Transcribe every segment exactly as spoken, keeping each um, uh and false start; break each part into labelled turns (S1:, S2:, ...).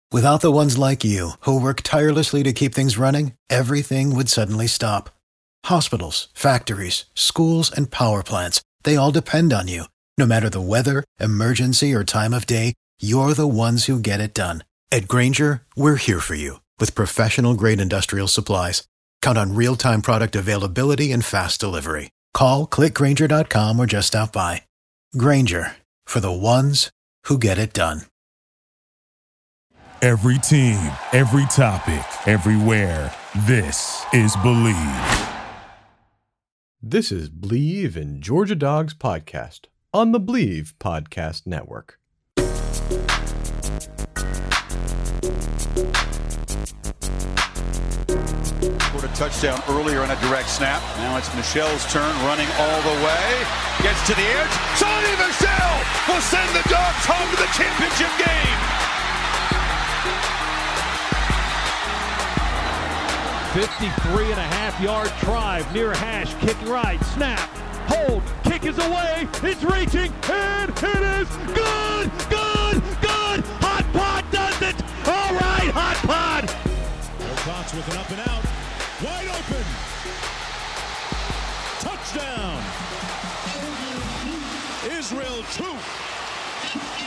S1: Without the ones like you, who work tirelessly to keep things running, everything would suddenly stop. Hospitals, factories, schools, and power plants, they all depend on you. No matter the weather, emergency, or time of day, you're the ones who get it done. At Grainger, we're here for you with professional-grade industrial supplies. Count on real-time product availability and fast delivery. Call, click Grainger dot com, or just stop by. Grainger, for the ones who get it done.
S2: Every team, every topic, everywhere. This is Believe.
S3: This is Believe in Georgia Dogs podcast on the Believe Podcast Network.
S4: Scored a touchdown earlier on a direct snap. Now it's Michel's turn, running all the way. Gets to the edge. Sony Michel will send the Dogs home to the championship game.
S5: fifty-three and a half yard drive near hash, kick right, snap, hold, kick is away, it's reaching, and it is good, good, good. Hot Pod does it. All right, Hot Pod.
S6: Wilcox with an up and out, wide open. Touchdown. Israel two.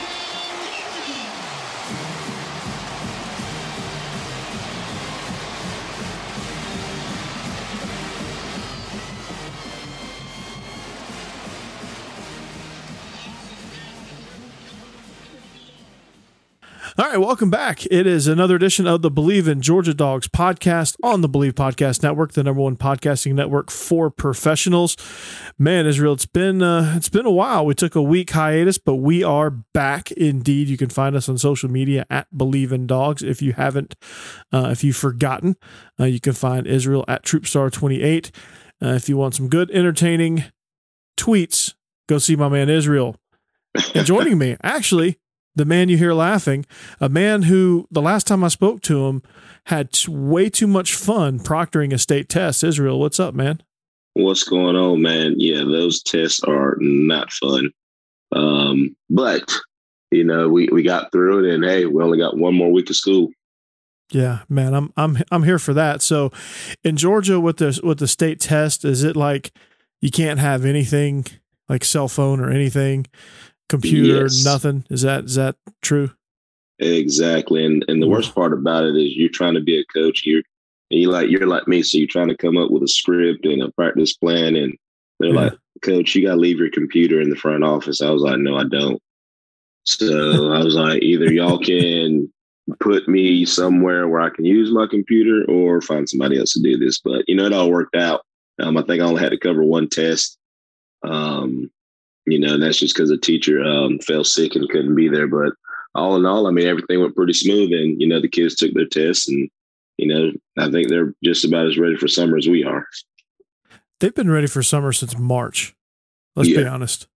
S7: All right, welcome back. It is another edition of the Believe in Georgia Dogs podcast on the Believe Podcast Network, the number one podcasting network for professionals. Man, Israel, it's been uh, it's been a while. We took a week hiatus, but we are back indeed. You can find us on social media at Believe in Dogs. If you haven't, uh, if you've forgotten, uh, you can find Israel at Troopstar twenty-eight. Uh, if you want some good, entertaining tweets, go see my man Israel. And joining me, actually, the man you hear laughing, a man who the last time I spoke to him had t- way too much fun proctoring a state test. Israel, what's up, man?
S8: What's going on, man? Yeah, those tests are not fun. Um, but, you know, we, we got through it, and hey, we only got one more week of school.
S7: Yeah, man, I'm I'm I'm here for that. So in Georgia with the with the state test, is it like you can't have anything like cell phone or anything? Computer, yes. Nothing. Is that is that true?
S8: Exactly. And and the worst part about it is you're trying to be a coach. You're you like you're like me, so you're trying to come up with a script and a practice plan. And they're yeah. like, Coach, you got to leave your computer in the front office. I was like, no, I don't. So I was like, either y'all can put me somewhere where I can use my computer, or find somebody else to do this. But you know, it all worked out. Um, I think I only had to cover one test. Um. You know, and that's just because a teacher um, fell sick and couldn't be there. But all in all, I mean, everything went pretty smooth. And, you know, the kids took their tests, and, you know, I think they're just about as ready for summer as we are.
S7: They've been ready for summer since March. Let's yeah. be honest.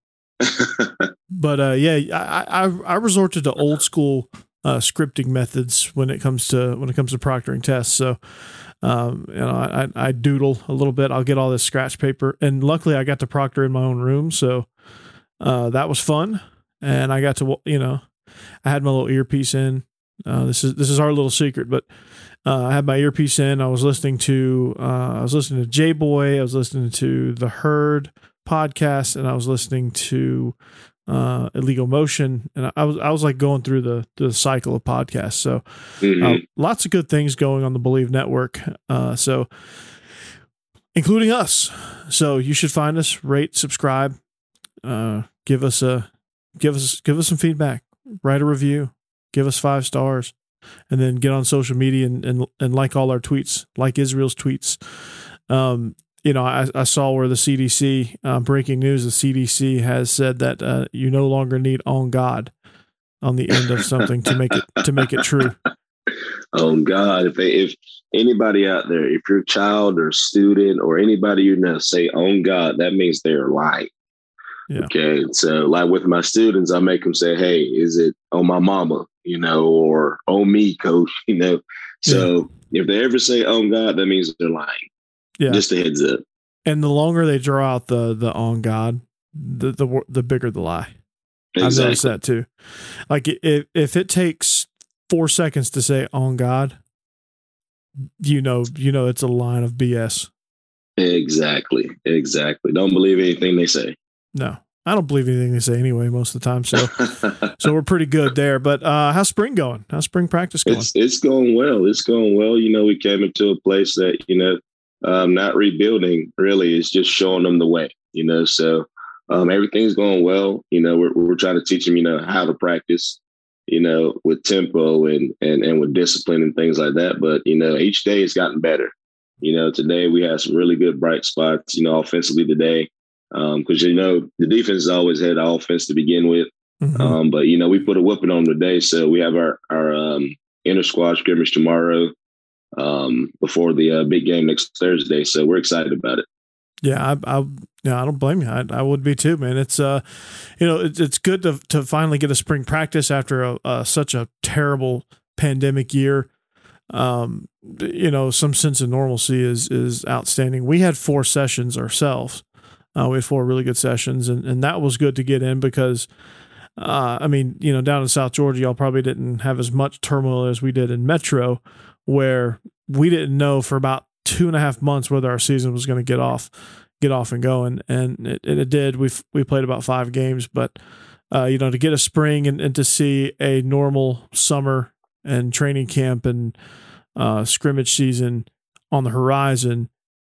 S7: But, uh, yeah, I, I I resorted to old school uh, scripting methods when it comes to when it comes to proctoring tests. So, um, you know, I, I doodle a little bit. I'll get all this scratch paper. And luckily, I got to proctor in my own room. So, Uh, that was fun, and I got to, you know, I had my little earpiece in. Uh, this is this is our little secret, but uh, I had my earpiece in. I was listening to uh, I was listening to J Boy. I was listening to the Herd podcast, and I was listening to uh, Illegal Motion, and I was I was like going through the the cycle of podcasts. So mm-hmm. uh, lots of good things going on the Believe Network. Uh, so including us. So you should find us, rate, subscribe. Uh, give us a, give us, give us some feedback, write a review, give us five stars, and then get on social media and, and, and like all our tweets, like Israel's tweets. Um, you know, I, I saw where the C D C, uh, breaking news, the C D C has said that, uh, you no longer need on God on the end of something to make it, to make it true.
S8: On God. If they, if anybody out there, if your child or student or anybody you know say on God, that means they're lying. Yeah. Okay. So like with my students, I make them say, hey, is it on my mama, you know, or on me, coach, you know? So yeah. if they ever say on God, that means they're lying. Yeah. Just a heads up.
S7: And the longer they draw out the, the on God, the, the, the bigger the lie. Exactly. I've noticed that too. Like if, if it takes four seconds to say "on God," you know, you know, it's a line of B S.
S8: Exactly. Exactly. Don't believe anything they say.
S7: No, I don't believe anything they say anyway, most of the time. So, so we're pretty good there. But uh, how's spring going? How's spring practice going?
S8: It's, it's going well. It's going well. You know, we came into a place that, you know, um, not rebuilding really is just showing them the way, you know, so um, everything's going well. You know, we're, we're trying to teach them, you know, how to practice, you know, with tempo and, and, and with discipline and things like that. But, you know, each day has gotten better. You know, today we had some really good bright spots, you know, offensively today. Um, cause you know, the defense has always had the offense to begin with. Mm-hmm. Um, but you know, we put a whooping on them today. So we have our, our, um, inter squad scrimmage tomorrow, um, before the uh, big game next Thursday. So we're excited about it.
S7: Yeah. I, I, yeah, I don't blame you. I, I would be too, man. It's, uh, you know, it's, it's good to, to finally get a spring practice after a, uh, such a terrible pandemic year. Um, you know, some sense of normalcy is, is outstanding. We had four sessions ourselves. Uh, we had four really good sessions, and, and that was good to get in because, uh, I mean, you know, down in South Georgia, y'all probably didn't have as much turmoil as we did in Metro, where we didn't know for about two and a half months whether our season was going to get off, get off and going, and it, and it did. We we played about five games, but uh, you know, to get a spring and, and to see a normal summer and training camp and uh, scrimmage season on the horizon,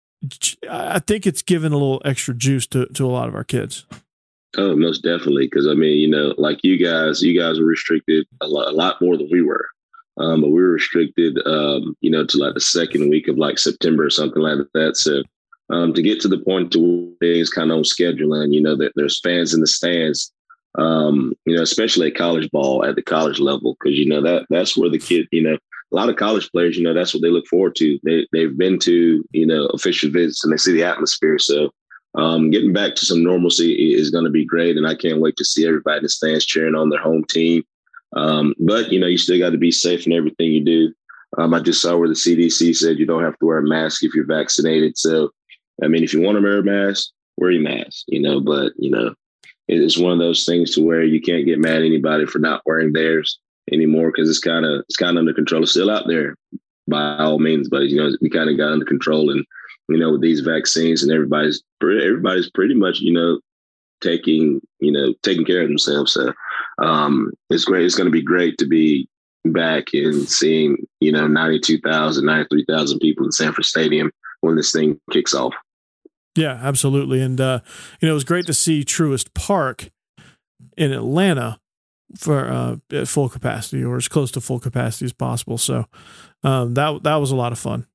S7: I think it's given a little extra juice to, to a lot of our kids.
S8: Oh, most definitely. Because, I mean, you know, like you guys, you guys were restricted a lot, a lot more than we were. Um, but we were restricted, um, you know, to like the second week of like September or something like that. So um, to get to the point to where things kind of on schedule and, you know, that there's fans in the stands, um, you know, especially at college ball at the college level, because, you know, that that's where the kid, you know, a lot of college players, you know, that's what they look forward to. They, they've been to, you know, official visits and they see the atmosphere. So um, getting back to some normalcy is going to be great. And I can't wait to see everybody in the stands cheering on their home team. Um, but, you know, you still got to be safe in everything you do. Um, I just saw where the C D C said you don't have to wear a mask if you're vaccinated. So, I mean, if you want to wear a mask, wear your mask, you know, but, you know, it's one of those things to where you can't get mad at anybody for not wearing theirs anymore, because it's kind of it's kind of under control. It's still out there by all means, but you know, we kind of got under control. And you know, with these vaccines and everybody's everybody's pretty much, you know, taking you know taking care of themselves. So um, it's great. It's going to be great to be back and seeing you know ninety-two thousand, ninety-three thousand people in Sanford Stadium when this thing kicks off.
S7: Yeah, absolutely. And uh, you know, it was great to see Truist Park in Atlanta for uh, at full capacity, or as close to full capacity as possible. So um, that that was a lot of fun.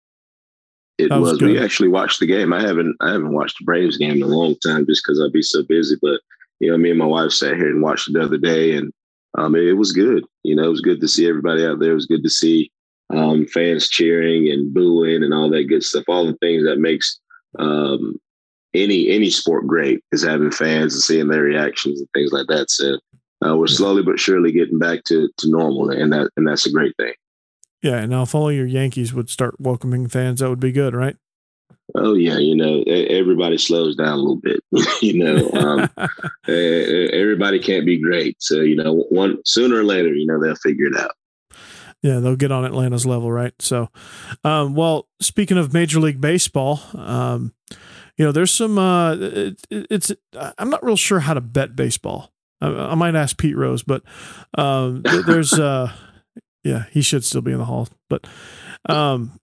S8: It was. was we actually watched the game. I haven't I haven't watched the Braves game in a long time just because I'd be so busy. But you know, me and my wife sat here and watched it the other day, and um, it, it was good. You know, it was good to see everybody out there. It was good to see um, fans cheering and booing and all that good stuff. All the things that makes um, any any sport great is having fans and seeing their reactions and things like that. So. Uh, we're slowly but surely getting back to, to normal, and that and that's a great thing.
S7: Yeah, and now if all your Yankees would start welcoming fans, that would be good, right?
S8: Oh yeah, you know, everybody slows down a little bit. you know, um, everybody can't be great, so you know, one sooner or later, you know, they'll figure it out.
S7: Yeah, they'll get on Atlanta's level, right? So, um, well, speaking of Major League Baseball, um, you know, there's some. Uh, it, it's I'm not real sure how to bet baseball. I might ask Pete Rose, but um, there's, uh, yeah, he should still be in the hall. But um,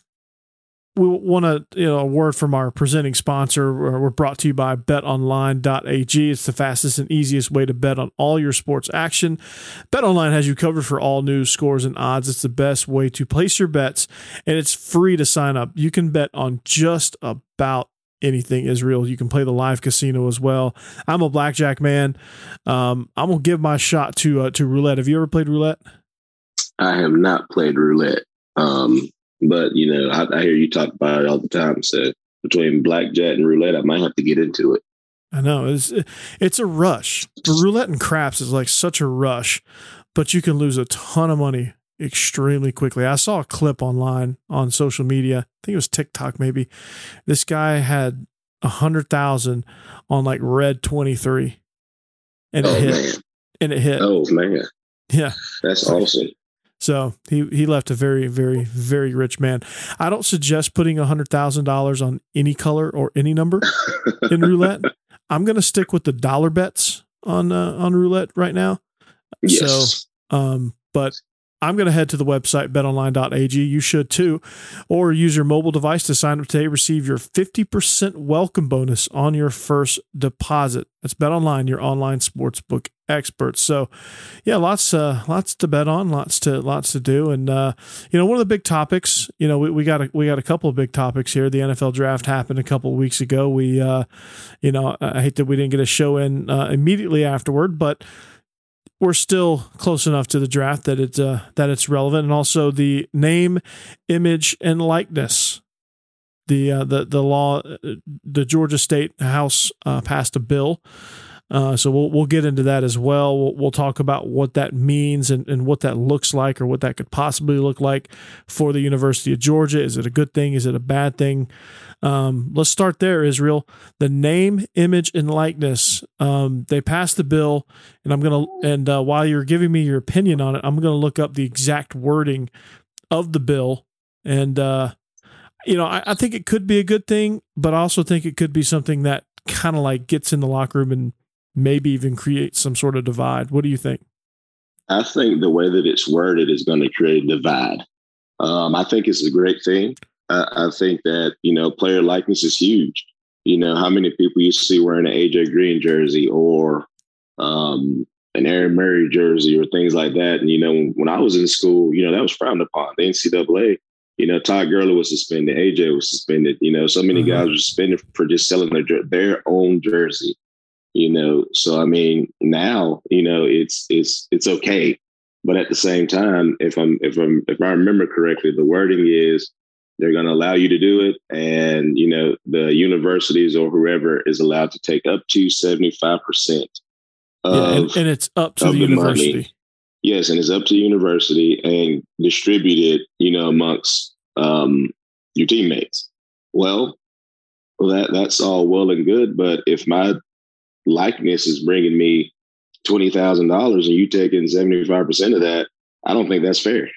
S7: we want to, you know, a word from our presenting sponsor. We're brought to you by bet online dot a g. It's the fastest and easiest way to bet on all your sports action. BetOnline has you covered for all news, scores, and odds. It's the best way to place your bets, and it's free to sign up. You can bet on just about anything Israel. You can play the live casino as well. I'm a blackjack man. Um, I'm gonna give my shot to uh, to roulette. Have you ever played roulette?
S8: I have not played roulette, um, but you know, I, I hear you talk about it all the time. So between blackjack and roulette, I might have to get into it.
S7: I know it's it's a rush. The roulette and craps is like such a rush, but you can lose a ton of money extremely quickly. I saw a clip online on social media. I think it was TikTok maybe. This guy had a hundred thousand on like red twenty-three, and it
S8: oh,
S7: hit.
S8: Man.
S7: And it hit.
S8: Oh man,
S7: yeah,
S8: that's awesome.
S7: So he, he left a very, very, very rich man. I don't suggest putting one hundred thousand dollars on any color or any number in roulette. I'm going to stick with the dollar bets on uh, on roulette right now.
S8: Yes.
S7: So, um, but I'm going to head to the website bet online dot a g. You should too. Or use your mobile device to sign up today. Receive your fifty percent welcome bonus on your first deposit. That's BetOnline, your online sportsbook experts. So, yeah, lots uh, lots to bet on, lots to lots to do. And, uh, you know, one of the big topics, you know, we, we got a, we got a couple of big topics here. The N F L draft happened a couple of weeks ago. We, uh, you know, I hate that we didn't get a show in uh, immediately afterward, but we're still close enough to the draft that it's uh, that it's relevant, and also the name, image, and likeness. The uh, the the law, the Georgia State House uh, passed a bill, uh, so we'll we'll get into that as well. We'll, we'll talk about what that means and, and what that looks like, or what that could possibly look like for the University of Georgia. Is it a good thing? Is it a bad thing? Um, let's start there, Israel. The name, image, and likeness. Um, they passed the bill, and I'm gonna. And uh, while you're giving me your opinion on it, I'm gonna look up the exact wording of the bill. And uh, you know, I, I think it could be a good thing, but I also think it could be something that kind of like gets in the locker room and maybe even creates some sort of divide. What do you think?
S8: I think the way that it's worded is going to create a divide. Um, I think it's a great thing. I, I think that, you know, player likeness is huge. You know, how many people you see wearing an A J Green jersey or um, an Aaron Murray jersey or things like that. And, you know, when I was in school, you know, that was frowned upon. The N C double A, you know, Todd Gurley was suspended. A J was suspended. You know, so many mm-hmm. guys were suspended for just selling their, their own jersey. You know, so I mean, now, you know, it's it's it's okay. But at the same time, if I'm if I'm if I remember correctly, the wording is they're going to allow you to do it. And, you know, the universities or whoever is allowed to take up to seventy-five percent of,
S7: yeah, and, and it's up to the, the university.
S8: Money. Yes. And it's up to the university and distribute it, you know, amongst um, your teammates. Well, well, that that's all well and good. But if my likeness is bringing me twenty thousand dollars and you taking seventy-five percent of that, I don't think that's fair.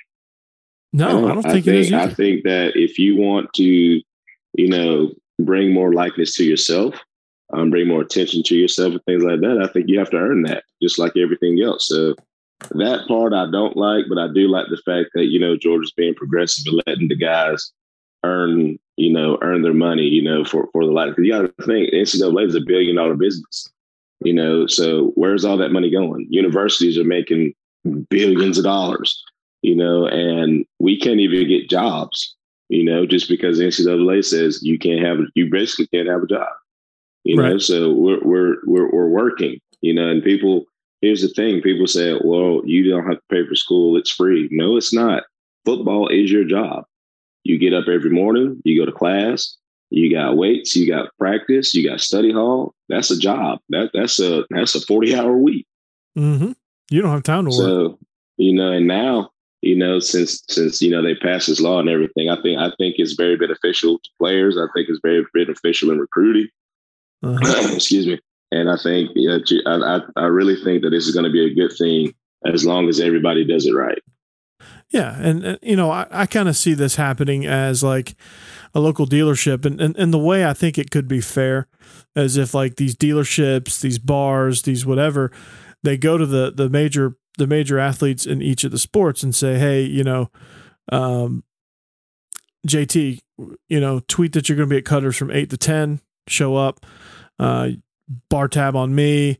S7: No, I don't, I don't think, I think it is either.
S8: I think that if you want to, you know, bring more likeness to yourself, um, bring more attention to yourself and things like that, I think you have to earn that, just like everything else. So that part I don't like, but I do like the fact that, you know, Georgia's being progressive and letting the guys earn, you know, earn their money, you know, for, for the likeness. You got to think N C double A is a billion dollar business, you know, so where's all that money going? Universities are making billions of dollars. You know, and we can't even get jobs, you know, just because the N C double A says you can't have, you basically can't have a job, you right. know, so we're, we're, we're, we're working, you know, and people, here's the thing, people say, well, you don't have to pay for school. It's free. No, it's not. Football is your job. You get up every morning, you go to class, you got weights, you got practice, you got study hall. That's a job. That that's a, that's a forty hour week.
S7: Mm-hmm. You don't have time to
S8: so,
S7: work.
S8: You know, and now, You know, since since you know they passed this law and everything, I think I think it's very beneficial to players. I think it's very beneficial in recruiting. Uh-huh. Excuse me, and I think yeah, I I really think that this is going to be a good thing as long as everybody does it right.
S7: Yeah, and, and you know, I, I kind of see this happening as like a local dealership, and, and and the way I think it could be fair, as if like these dealerships, these bars, these whatever, they go to the the major. the major athletes in each of the sports and say, hey, you know, um, J T, you know, tweet that you're going to be at Cutters from eight to ten, show up, uh, bar tab on me,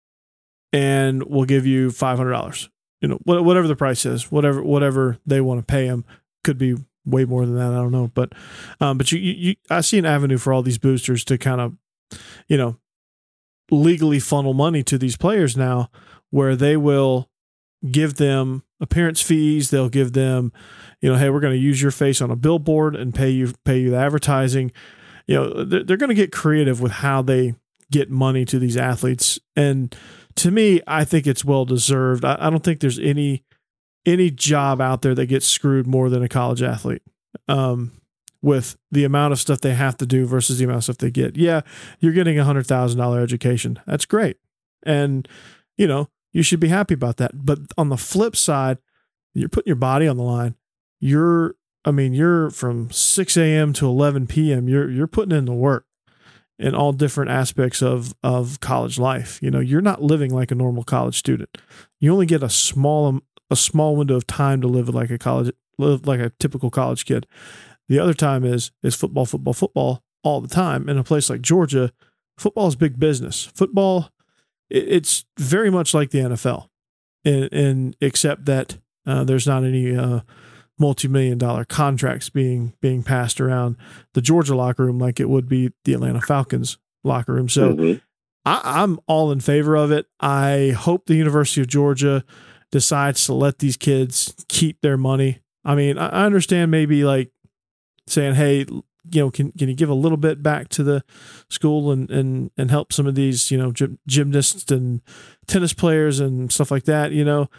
S7: and we'll give you five hundred dollars. You know, whatever the price is, whatever, whatever they want to pay them, could be way more than that. I don't know. But, um, but you, you, I see an avenue for all these boosters to kind of, you know, legally funnel money to these players now, where they will give them appearance fees. They'll give them, you know, hey, we're going to use your face on a billboard and pay you, pay you the advertising. You know, they're, they're going to get creative with how they get money to these athletes. And to me, I think it's well deserved. I, I don't think there's any, any job out there that gets screwed more than a college athlete, um, with the amount of stuff they have to do versus the amount of stuff they get. Yeah. You're getting a hundred thousand dollar education. That's great. And, you know, you should be happy about that. But on the flip side, You're putting your body on the line. You're, I mean, you're from six a.m. to eleven p.m. You're you're putting in the work in all different aspects of of college life. You know, you're not living like a normal college student. You only get a small a small window of time to live like a college live like a typical college kid. The other time is is football, football, football all the time. In a place like Georgia, football is big business. Football, it, it's very much like the N F L, and, and except that uh, there's not any uh, multi-million dollar contracts being being passed around the Georgia locker room like it would be the Atlanta Falcons locker room. So
S8: Mm-hmm.
S7: I, I'm all in favor of it. I hope the University of Georgia decides to let these kids keep their money. I mean, I, I understand maybe like saying, hey, you know, can can you give a little bit back to the school and and and help some of these, you know, gym, gymnasts and tennis players and stuff like that, you know.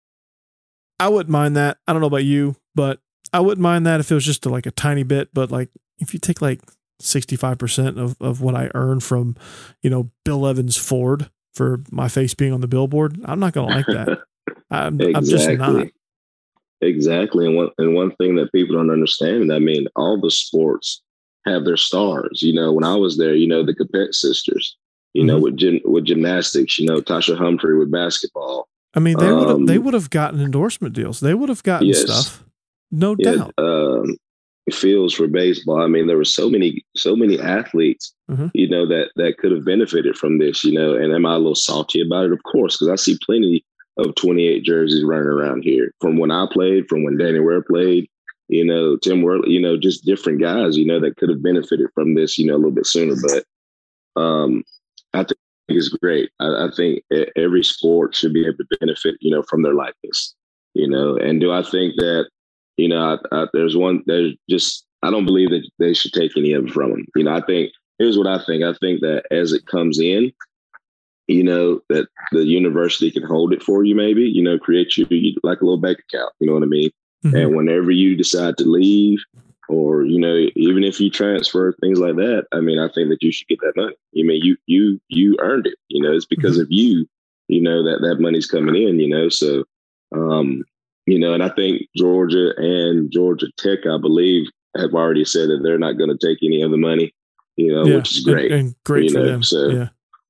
S7: I wouldn't mind that. I don't know about you, but I wouldn't mind that if it was just like a tiny bit. But like if you take like sixty-five percent of, of what I earn from, you know, Bill Evans Ford for my face being on the billboard, I'm not going to like that. I'm,
S8: exactly.
S7: I'm just not.
S8: Exactly. And one, and one thing that people don't understand, I mean, all the sports have their stars. You know, when I was there, you know, the Capet sisters, you mm-hmm. know, with gym, with gymnastics, you know, Tasha Humphrey with basketball.
S7: I mean, they would have
S8: um,
S7: they would have gotten endorsement deals. They would have gotten
S8: yes.
S7: stuff, no
S8: yeah,
S7: doubt.
S8: Um, fields for baseball. I mean, there were so many, so many athletes, mm-hmm. you know, that that could have benefited from this. You know, and am I a little salty about it? Of course, because I see plenty of twenty-eight jerseys running around here from when I played, from when Danny Ware played. You know, Tim Worley. You know, just different guys. You know, that could have benefited from this. You know, a little bit sooner, but um, I think. Is great. I, I think every sport should be able to benefit, you know, from their likeness, you know. And do I think that, you know, I, I, there's one, there's just, I don't believe that they should take any of it from them. You know, I think, here's what I think. I think that as it comes in, you know, that the university can hold it for you, maybe, you know, create you like a little bank account, you know what I mean? Mm-hmm. And whenever you decide to leave, or, you know, even if you transfer, things like that, I mean, I think that you should get that money. You mean, you you you earned it, you know, it's because mm-hmm. of you, you know, that that money's coming in, you know. So, um, you know, and I think Georgia and Georgia Tech, I believe, have already said that they're not going to take any of the money, you know,
S7: yeah,
S8: which is great.
S7: And, and great
S8: you
S7: for
S8: know?
S7: them.
S8: So,
S7: yeah.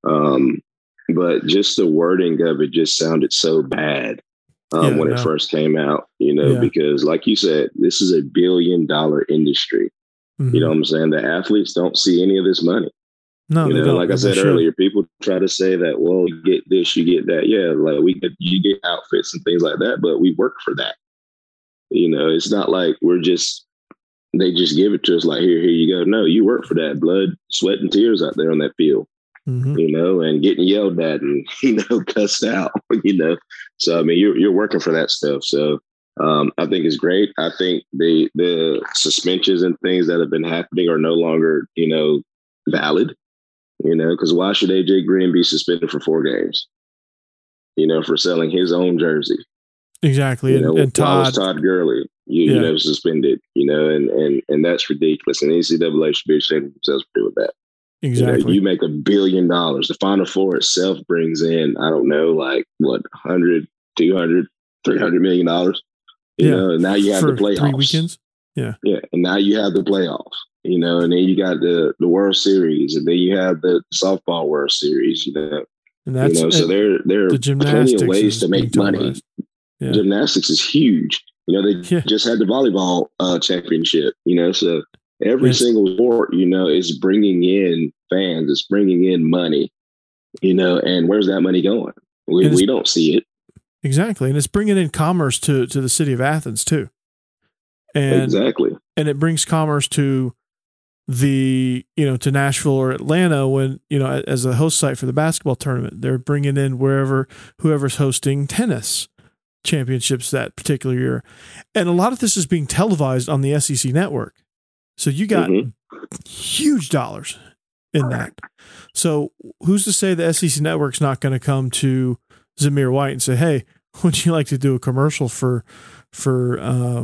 S8: um, but just the wording of it just sounded so bad. Um,
S7: yeah,
S8: when
S7: no.
S8: it first came out, you know,
S7: yeah.
S8: because like you said, this is a billion dollar industry. Mm-hmm. You know what I'm saying? The athletes don't see any of this money.
S7: No,
S8: you
S7: they
S8: know,
S7: don't.
S8: like I said earlier, people try to say that, well, you get this, you get that. Yeah, like we get, you get outfits and things like that, but we work for that. You know, it's not like we're just, they just give it to us like, here, here you go. No, you work for that. Blood, sweat, and tears out there on that field. Mm-hmm. You know, and getting yelled at and, you know, cussed out, you know. So, I mean, you're you're working for that stuff. So um, I think it's great. I think the the suspensions and things that have been happening are no longer, you know, valid, you know, because why should A J Green be suspended for four games, you know, for selling his own jersey?
S7: Exactly.
S8: You know,
S7: and, and Todd,
S8: why was Todd Gurley, you, yeah. you know, suspended, you know, and, and, and that's ridiculous. And N C double A should be ashamed of themselves for doing that.
S7: Exactly.
S8: You know, you make a billion dollars. The Final Four itself brings in, I don't know, like what, one hundred, two hundred, three hundred million dollars. You
S7: yeah.
S8: know, and now you have
S7: For
S8: the playoffs.
S7: Three weekends. Yeah.
S8: Yeah. And now you have the playoffs, you know, and then you got the, the World Series, and then you have the softball World Series, you know.
S7: And that's,
S8: you know, so there, there are
S7: the
S8: plenty of ways to make money. Yeah. Gymnastics is huge. You know, they yeah. just had the volleyball uh, championship, you know, so every yes. single sport, you know, is bringing in fans, it's bringing in money, you know, and where's that money going? We we don't see it.
S7: Exactly. And it's bringing in commerce to, to the city of Athens too. And,
S8: exactly.
S7: And it brings commerce to the, you know, to Nashville or Atlanta when, you know, as a host site for the basketball tournament, they're bringing in wherever, whoever's hosting tennis championships that particular year. And a lot of this is being televised on the S E C network. So you got mm-hmm. huge dollars in that. So who's to say the S E C network's not going to come to Zamir White and say, hey, would you like to do a commercial for, for, uh,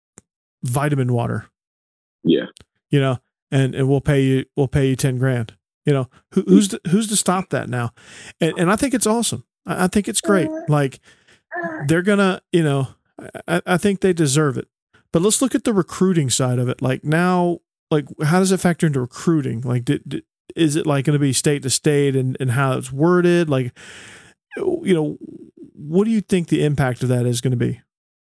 S7: vitamin water?
S8: Yeah.
S7: You know, and, and we'll pay you, we'll pay you ten grand, you know, who, who's, to, who's to stop that now? And, and I think it's awesome. I, I think it's great. Like they're gonna, you know, I, I think they deserve it. But let's look at the recruiting side of it. Like now, like how does it factor into recruiting? Like, did, did, is it like going to be state to state and, and how it's worded? Like, you know, what do you think the impact of that is going to be?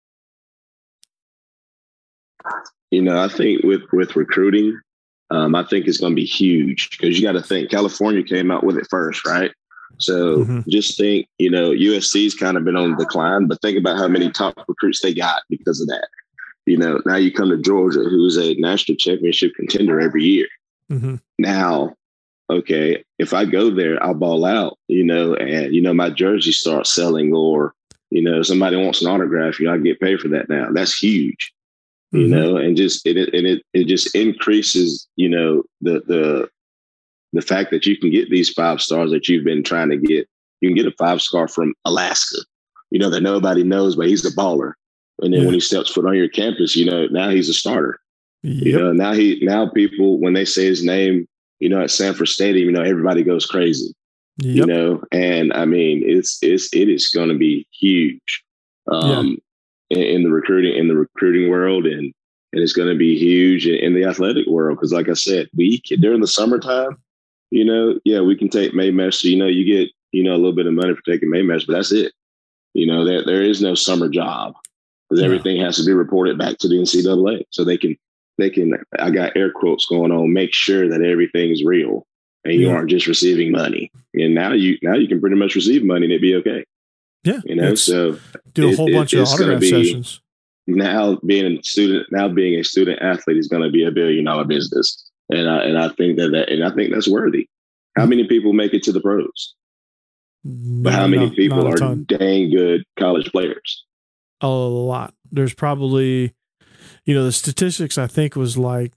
S8: You know, I think with, with recruiting, um, I think it's going to be huge because you got to think California came out with it first, right? So mm-hmm. just think, you know, U S C's kind of been on the decline, but think about how many top recruits they got because of that. You know, now you come to Georgia, who's a national championship contender every year. Mm-hmm. Now, okay, if I go there, I'll ball out, you know, and, you know, my jersey starts selling or, you know, somebody wants an autograph, you know, I get paid for that now. That's huge. You mm-hmm. know, and just it and it it just increases, you know, the the the fact that you can get these five stars that you've been trying to get. You can get a five star from Alaska, you know, that nobody knows, but he's a baller. And then yeah. when he steps foot on your campus, you know, now he's a starter. Yep. You know, now he now people when they say his name, you know, at Sanford Stadium, you know, everybody goes crazy. Yep. You know, and I mean, it's it's it is going to be huge. Um, yeah. In, in the recruiting, in the recruiting world, and and it's going to be huge in, in the athletic world. Because, like I said, we during the summertime, you know, yeah, we can take Maymester. You know, you get you know a little bit of money for taking Maymester, but that's it. You know, there there is no summer job because yeah. everything has to be reported back to the N C double A, so they can they can. I got air quotes going on. Make sure that everything is real and you yeah. aren't just receiving money. And now you now you can pretty much receive money and it'd be okay.
S7: Yeah,
S8: you know, so
S7: do a whole it, bunch it, of autograph sessions.
S8: Now being a student, now being a student athlete is going to be a billion dollar business, and I and I think that, that and I think that's worthy. How many people make it to the pros? No, but how many no, people are ton. dang good college players?
S7: A lot. There's probably, you know, the statistics I think was like,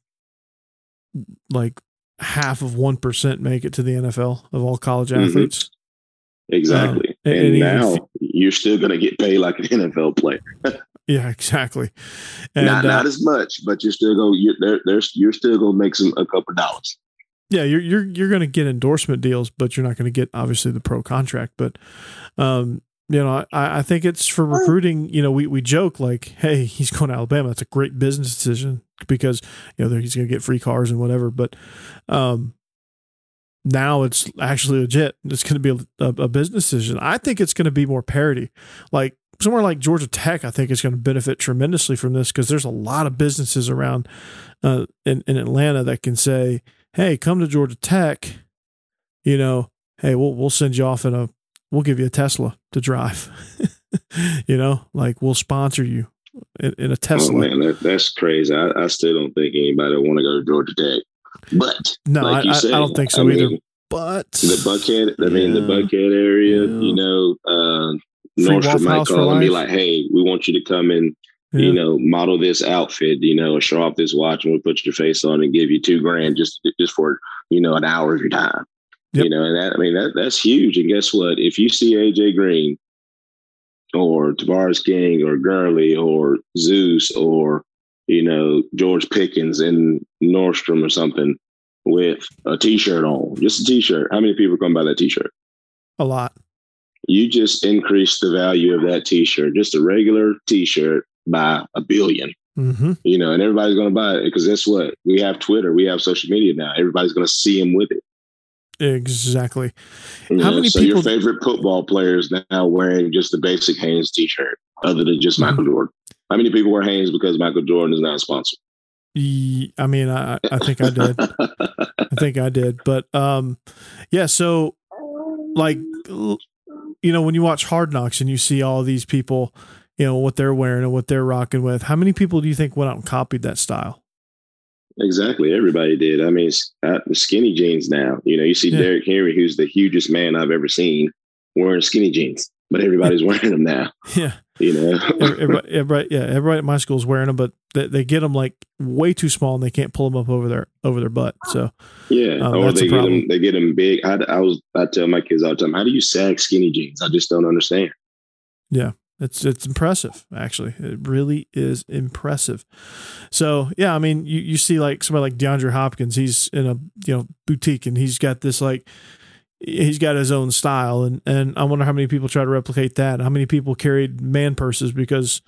S7: like half of one percent make it to the N F L of all college athletes.
S8: Mm-hmm. Exactly. Um, and, and now if, you're still going to get paid like an N F L player.
S7: Yeah, exactly. And,
S8: not,
S7: uh,
S8: not as much, but you're still going you're there, there's, you're still going to make some, a couple dollars.
S7: Yeah. You're, you're, you're going to get endorsement deals, but you're not going to get obviously the pro contract. But, um, you know, I, I think it's for recruiting, you know, we, we joke like, hey, he's going to Alabama. That's a great business decision because, you know, he's going to get free cars and whatever. But, um, now it's actually legit. It's going to be a, a, a business decision. I think it's going to be more parity. Like somewhere like Georgia Tech, I think is going to benefit tremendously from this because there's a lot of businesses around uh, in, in Atlanta that can say, hey, come to Georgia Tech, you know, hey, we'll, we'll send you off in a, we'll give you a Tesla to drive, you know, like we'll sponsor you in, in a Tesla.
S8: Oh man, that, that's crazy. I, I still don't think anybody want to go to Georgia Tech. But
S7: no, like you I, said, I don't think so I either. Mean, but
S8: the Buckhead, I mean, yeah, the Buckhead area, yeah. you know, uh, Nordstrom might call and be like, "Hey, we want you to come and yeah. you know model this outfit, you know, or show off this watch, and we'll put your face on and give you two grand just just for you know an hour of your time." Yep. You know, and that I mean that that's huge. And guess what? If you see A J Green or Tavares King or Gurley or Zeus or you know, George Pickens in Nordstrom or something with a T-shirt on, just a T-shirt. How many people come buy that T-shirt?
S7: A lot.
S8: You just increase the value of that T-shirt, just a regular T-shirt, by a billion. Mm-hmm. You know, and everybody's going to buy it because guess what? We have Twitter, we have social media now. Everybody's going to see him with it.
S7: Exactly.
S8: You
S7: How
S8: know,
S7: many
S8: so
S7: people?
S8: Your favorite football players now wearing just the basic Hanes T-shirt, other than just mm-hmm. Michael Jordan. How many people wear Hanes because Michael Jordan is not a sponsor?
S7: I mean, I, I think I did. I think I did. But, um, yeah, so, like, you know, when you watch Hard Knocks and you see all these people, you know, what they're wearing and what they're rocking with, how many people do you think went out and copied that style?
S8: Exactly. Everybody did. I mean, the skinny jeans now. You know, you see yeah. Derrick Henry, who's the hugest man I've ever seen, wearing skinny jeans, but everybody's wearing them now.
S7: Yeah.
S8: You know,
S7: everybody, everybody, yeah, everybody at my school is wearing them, but they, they get them like way too small and they can't pull them up over their over their butt. So
S8: yeah, um, or they get them they get them big. I, I was I tell my kids all the time, how do you sag skinny jeans? I just don't understand.
S7: Yeah, it's it's impressive. Actually, it really is impressive. So yeah, I mean, you you see like somebody like DeAndre Hopkins, he's in a you know boutique and he's got this like. He's got his own style, and, and I wonder how many people try to replicate that. How many people carried man purses because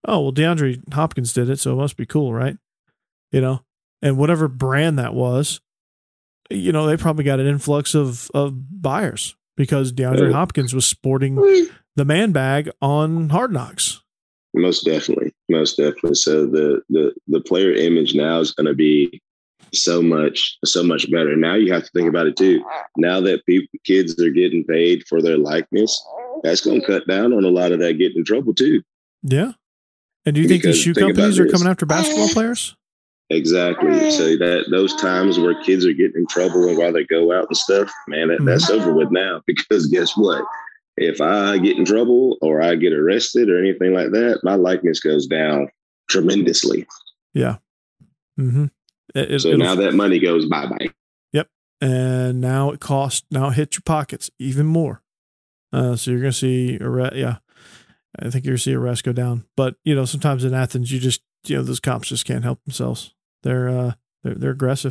S7: oh, well, DeAndre Hopkins did it, so it must be cool, right? You know, and whatever brand that was, you know, they probably got an influx of, of buyers because DeAndre Hopkins was sporting the man bag on Hard Knocks.
S8: Most definitely. Most definitely. So the, the, the player image now is going to be so much, so much better. Now you have to think about it too. Now that people, kids are getting paid for their likeness, that's going to cut down on a lot of that getting in trouble too.
S7: Yeah. And do you think
S8: Because
S7: these shoe
S8: think
S7: companies
S8: about
S7: are
S8: this.
S7: coming after basketball players?
S8: Exactly. So that those times where kids are getting in trouble and while they go out and stuff, man, that, that's over with now. Because guess what? If I get in trouble or I get arrested or anything like that, my likeness goes down tremendously.
S7: Yeah. Mm-hmm. It, it,
S8: so now that money goes bye-bye.
S7: Yep. And now it costs, now it hits your pockets even more. Uh, so you're going to see, arrest, yeah, I think you're going to see arrests go down. But, you know, sometimes in Athens, you just, you know, those cops just can't help themselves. They're, uh, they're, they're aggressive.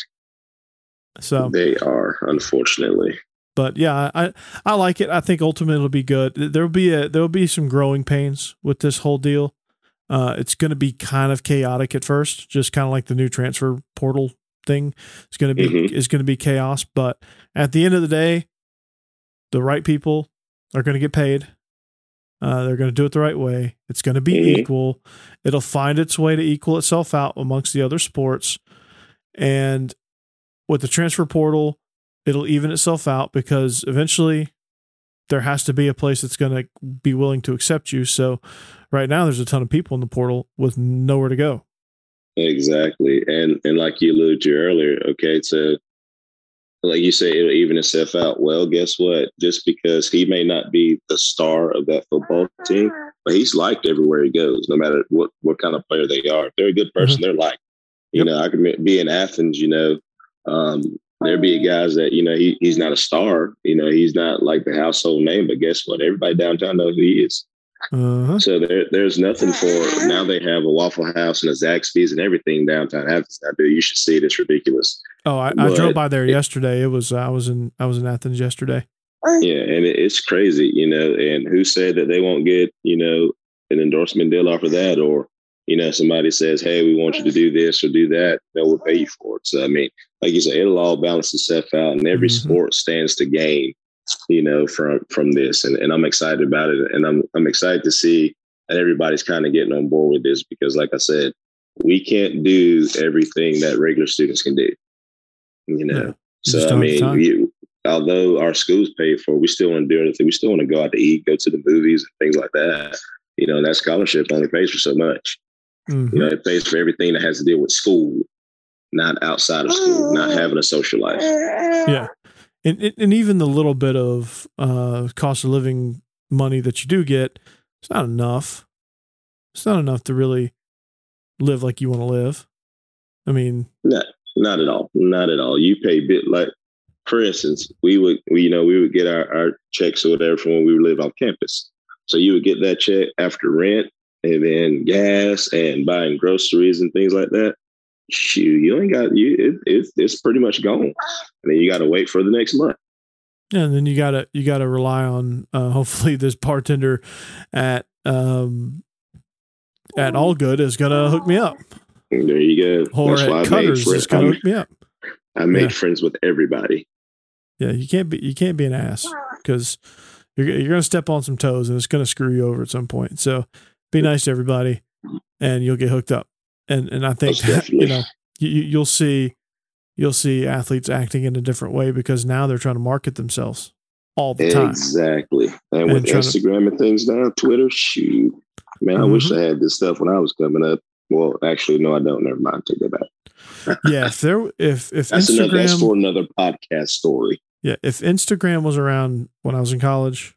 S7: So
S8: they are, unfortunately.
S7: But yeah, I, I like it. I think ultimately it'll be good. There'll be a, there'll be some growing pains with this whole deal. Uh, it's going to be kind of chaotic at first, just kind of like the new transfer portal thing. It's going to be,
S8: Mm-hmm.
S7: it's going to be chaos, but at the end of the day, the right people are going to get paid. Uh, they're going to do it the right way. It's going to be
S8: Mm-hmm.
S7: equal. It'll find its way to equal itself out amongst the other sports. And with the transfer portal, it'll even itself out because eventually there has to be a place that's going to be willing to accept you. So right now there's a ton of people in the portal with nowhere to go.
S8: Exactly. And and like you alluded to earlier, okay, so like you say, it'll even itself out. Well, guess what? Just because he may not be the star of that football team, but he's liked everywhere he goes, no matter what, what kind of player they are. If they're a good person, mm-hmm. they're liked. You yep. know, I could be in Athens, you know, um, there'd be guys that, you know, he he's not a star, you know, he's not like the household name, but guess what? Everybody downtown knows who he is.
S7: Uh-huh.
S8: So there, there's nothing for, now they have a Waffle House and a Zaxby's and everything downtown Athens. I do. You should see it. It's ridiculous.
S7: Oh, I, I drove by there it, yesterday. It was, I was in, I was in Athens yesterday.
S8: Yeah. And it, it's crazy, you know, and who said that they won't get, you know, an endorsement deal off of that, or, you know, somebody says, hey, we want you to do this or do that, they will pay you for it. So, I mean, like you said, it'll all balance itself out, and every mm-hmm. sport stands to gain, you know, from, from this. And, and I'm excited about it. And I'm, I'm excited to see that everybody's kind of getting on board with this, because like I said, we can't do everything that regular students can do, you know? Yeah, so, I mean, you, although our schools pay for it, we still want to do anything. We still want to go out to eat, go to the movies and things like that. You know, that scholarship only pays for so much. Mm-hmm. You know, it pays for everything that has to deal with school, not outside of school, not having a social life.
S7: Yeah. And, and even the little bit of uh, cost of living money that you do get, it's not enough. It's not enough to really live like you want to live. I mean,
S8: not, not at all. Not at all. You pay bit like, for instance, we would, we, you know, we would get our, our checks or whatever from when we would live on campus. So you would get that check after rent and then gas and buying groceries and things like that. Shoot, you ain't got you. It, it, it's pretty much gone. And then you got to wait for the next month.
S7: Yeah, and then you gotta you gotta rely on uh, hopefully this bartender at um at All Good is gonna hook me up.
S8: And there you go.
S7: Or
S8: That's
S7: at
S8: why
S7: Cutters is gonna hook me up.
S8: I made
S7: yeah.
S8: friends with everybody.
S7: Yeah, you can't be you can't be an ass, because you're you're gonna step on some toes and it's gonna screw you over at some point. So be nice to everybody, and you'll get hooked up. And and I think that, you know, you, you'll see you'll see athletes acting in a different way, because now they're trying to market themselves all the time.
S8: Exactly. And, and with Instagram to, and things now, Twitter, shoot, man, I mm-hmm. wish I had this stuff when I was coming up. Well, actually, no, I don't. Never mind. Take that back.
S7: Yeah, if there, if if
S8: that's
S7: Instagram,
S8: another, that's for another podcast story.
S7: Yeah, if Instagram was around when I was in college,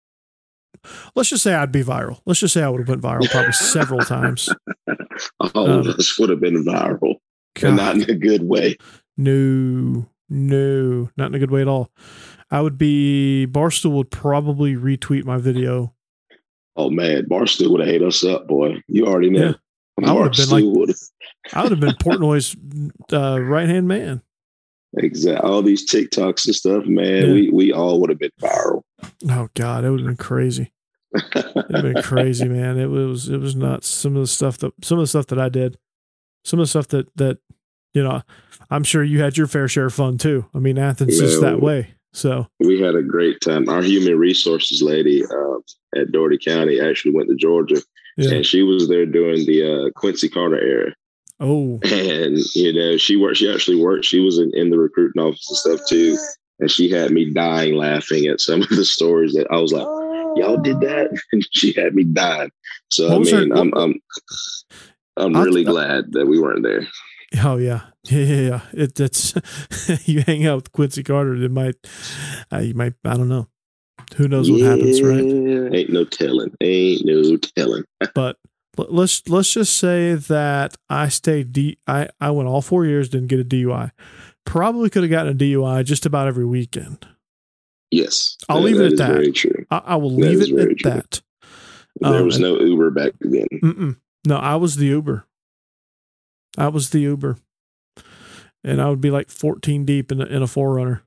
S7: let's just say I'd be viral. Let's just say I would have went viral probably several times.
S8: All um, of us would have been viral, God. And not in a good way.
S7: No, no, not in a good way at all. I would be, Barstool would probably retweet my video.
S8: Oh man, Barstool would have hate us up, boy. You already know.
S7: Yeah. I would have been like, I would have been Portnoy's uh, right hand man.
S8: Exactly. All these TikToks and stuff, man. Yeah. We we all would have been viral.
S7: Oh God, it would have been crazy. It'd been crazy, man. It was it was nuts. Some of the stuff that some of the stuff that I did, some of the stuff that that you know, I'm sure you had your fair share of fun too. I mean, Athens
S8: yeah,
S7: is that way. So
S8: we had a great time. Our human resources lady uh, at Doherty County actually went to Georgia, yeah. and she was there during the uh, Quincy Carter era.
S7: Oh,
S8: and you know, she worked. She actually worked. She was in, in the recruiting office and stuff too. And she had me dying laughing at some of the stories that I was like, y'all did that? And she had me dying. So, what I mean, her, I'm, I'm, I'm really I'll, glad that we weren't there.
S7: Oh, yeah. Yeah, yeah, yeah. It, that's, you hang out with Quincy Carter, it might, uh, you might, I don't know. Who knows what
S8: yeah,
S7: happens, right?
S8: Ain't no telling. Ain't no telling.
S7: But let's, let's just say that I stayed, D, I, I went all four years, didn't get a D U I. Probably could have gotten a D U I just about every weekend.
S8: Yes.
S7: I'll
S8: that,
S7: leave it
S8: that
S7: at that.
S8: Very true.
S7: I, I will that leave it at true. that.
S8: There um, was
S7: and,
S8: no Uber back then.
S7: Mm-mm. No, I was the Uber. I was the Uber. And I would be like fourteen deep in a, in a four runner.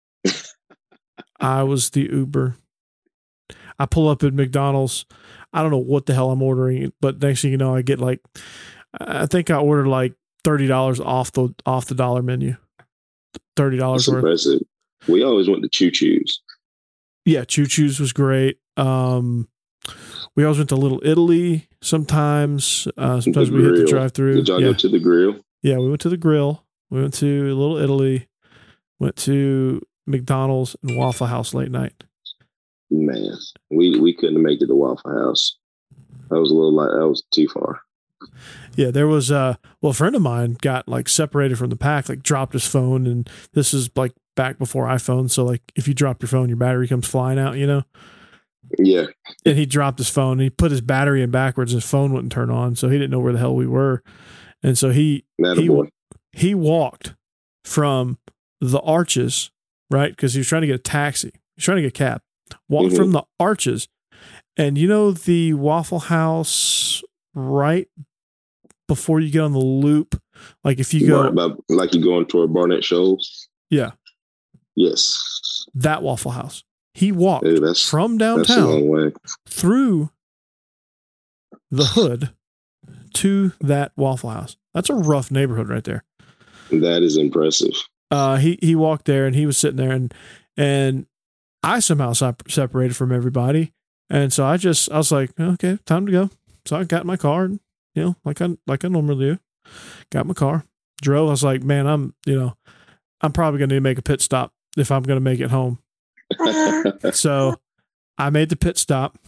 S7: I was the Uber. I pull up at McDonald's. I don't know what the hell I'm ordering, but next thing you know, I get like, I think I ordered like thirty dollars off the off the dollar menu. thirty dollars worth.
S8: Impressive. We always went to Choo Choo's.
S7: Yeah, Choo Choo's was great. Um, we always went to Little Italy sometimes. Uh, sometimes we hit the drive through.
S8: Did y'all
S7: yeah.
S8: go to the grill?
S7: Yeah, we went to the grill. We went to Little Italy. Went to McDonald's and Waffle House late night.
S8: Man, we, we couldn't make it to Waffle House. That was a little like that was too far.
S7: Yeah, there was uh well, a friend of mine got like separated from the pack, like dropped his phone, and this is like back before iPhone. So like if you drop your phone, your battery comes flying out, you know?
S8: Yeah.
S7: And he dropped his phone and he put his battery in backwards and his phone wouldn't turn on. So he didn't know where the hell we were. And so he he, he walked from the Arches, right? Because he was trying to get a taxi. He was trying to get a cab. Walked mm-hmm. from the Arches. And you know the Waffle House right before you get on the loop, like if you go
S8: about, like you going toward Barnett Shoals.
S7: Yeah.
S8: Yes.
S7: That Waffle House. He walked
S8: hey,
S7: from downtown through the hood to that Waffle House. That's a rough neighborhood right there.
S8: That is impressive.
S7: Uh, he he walked there and he was sitting there and and I somehow separated from everybody, and so I just I was like, okay, time to go. So I got my car, and, you know, like I like I normally do. Got my car, drove. I was like, man, I'm you know, I'm probably going to need to make a pit stop if I'm going to make it home. So I made the pit stop,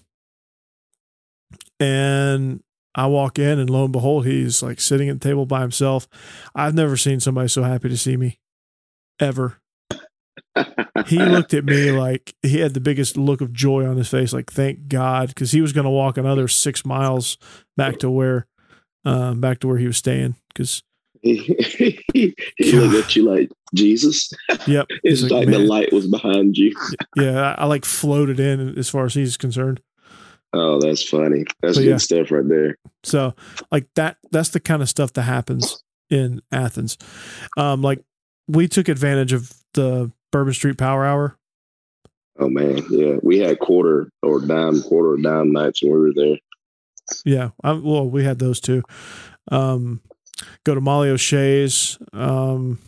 S7: and I walk in, and lo and behold, he's like sitting at the table by himself. I've never seen somebody so happy to see me, ever. He looked at me like he had the biggest look of joy on his face, like thank God, because he was going to walk another six miles back to where, uh, back to where he was staying. Because
S8: he, he looked at you like Jesus.
S7: Yep,
S8: it's like, like the light was behind you.
S7: Yeah, I, I like floated in as far as he's concerned.
S8: Oh, that's funny. That's
S7: but
S8: good
S7: yeah.
S8: stuff right there.
S7: So, like that, that's the kind of stuff that happens in Athens. Um, like we took advantage of the Bourbon Street Power Hour.
S8: Oh man, yeah, we had quarter or dime, quarter or dime nights when we were there.
S7: Yeah, I, well, we had those too. Um, go to Molly O'Shea's. Um,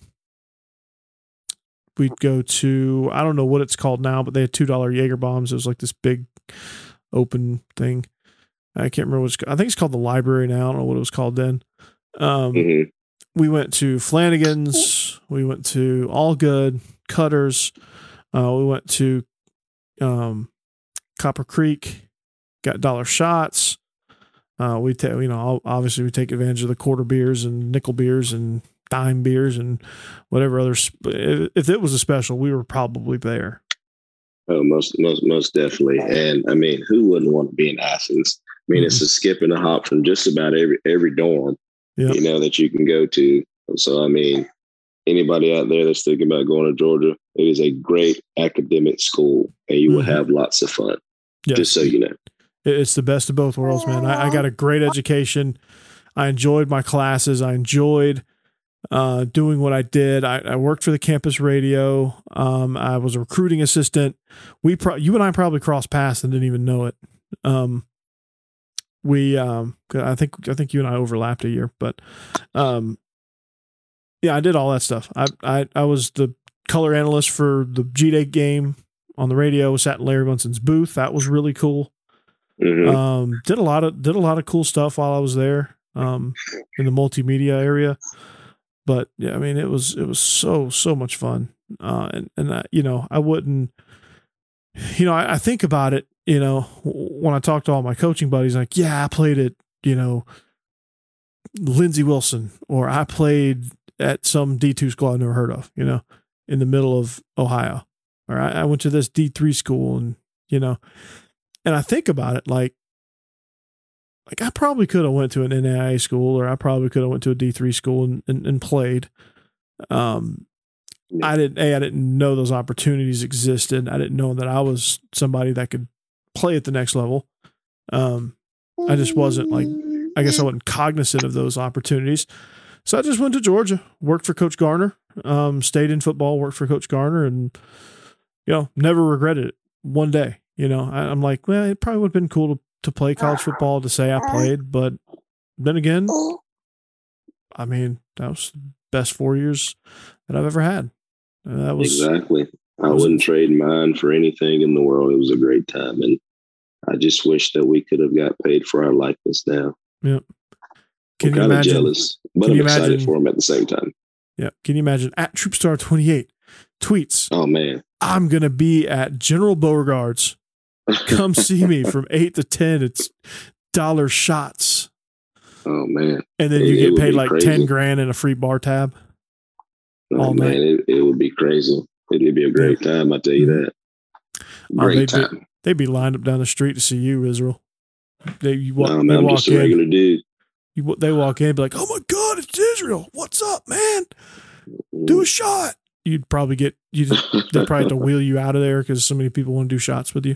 S7: we'd go to, I don't know what it's called now, but they had two dollar Jaeger bombs. It was like this big open thing. I can't remember what it's called. I think it's called the Library now. I don't know what it was called then. Um, mm-hmm. We went to Flanagan's. We went to All Good, Cutters. Uh, we went to um, Copper Creek, got dollar shots. Uh, we take, you know, obviously we take advantage of the quarter beers and nickel beers and dime beers and whatever other. Sp- if it was a special, we were probably there.
S8: Oh, most, most, most definitely. And I mean, who wouldn't want to be in Athens? I mean, mm-hmm. it's a skip and a hop from just about every every dorm, yep. you know, that you can go to. So, I mean, anybody out there that's thinking about going to Georgia, it is a great academic school, and you mm-hmm. will have lots of fun. Yes. Just so you know,
S7: it's the best of both worlds, man. I, I got a great education. I enjoyed my classes. I enjoyed uh, doing what I did. I, I worked for the campus radio. Um, I was a recruiting assistant. We, pro- you and I probably crossed paths and didn't even know it. Um, we, um, I think, I think you and I overlapped a year, but, um, yeah, I did all that stuff. I, I, I was the color analyst for the G-Day game on the radio. Sat in Larry Munson's booth. That was really cool.
S8: Mm-hmm.
S7: Um, did a lot of, did a lot of cool stuff while I was there, um, in the multimedia area. But yeah, I mean, it was, it was so, so much fun. Uh, and, and I, you know, I wouldn't, you know, I, I think about it, you know, when I talk to all my coaching buddies, like, yeah, I played at, you know, Lindsey Wilson, or I played at some D two school I've never heard of, you know, in the middle of Ohio, or I, I went to this D three school, and, you know, and I think about it, like, like I probably could have went to an N A I A school, or I probably could have went to a D three school and, and, and played. Um, I didn't, A, I didn't know those opportunities existed. I didn't know that I was somebody that could play at the next level. Um, I just wasn't like, I guess I wasn't cognizant of those opportunities. So I just went to Georgia, worked for Coach Garner, um, stayed in football, worked for Coach Garner, and, you know, never regretted it one day. You know, I, I'm like, well, it probably would have been cool to, to play college football, to say I played, but then again, I mean, that was the best four years that I've ever had. And that was
S8: exactly. I
S7: was,
S8: wouldn't trade mine for anything in the world. It was a great time, and I just wish that we could have got paid for our likeness now.
S7: Yeah. Can
S8: I'm
S7: you
S8: kind of
S7: imagine,
S8: jealous, but
S7: can
S8: I'm
S7: you
S8: excited
S7: imagine,
S8: for them at the same time.
S7: Yeah. Can you imagine at Troopstar twenty-eight tweets?
S8: Oh man,
S7: I'm going to be at General Beauregard's. Come see me from eight to ten. It's dollar shots.
S8: Oh man.
S7: And then
S8: it,
S7: you get paid like
S8: crazy.
S7: ten grand and a free bar tab.
S8: Oh
S7: all
S8: man,
S7: night.
S8: it, it would be crazy. It'd be a great time, I tell you that. Great
S7: oh, they'd
S8: time.
S7: Be, they'd be lined up down the street to see you, Israel. They, you,
S8: no,
S7: they
S8: man, I'm
S7: walk
S8: just a
S7: in,
S8: regular dude.
S7: You, they walk in and be like, oh my God, it's Israel. What's up, man? Do a shot. You'd probably get, you'd, they'd probably have to wheel you out of there because so many people want to do shots with you.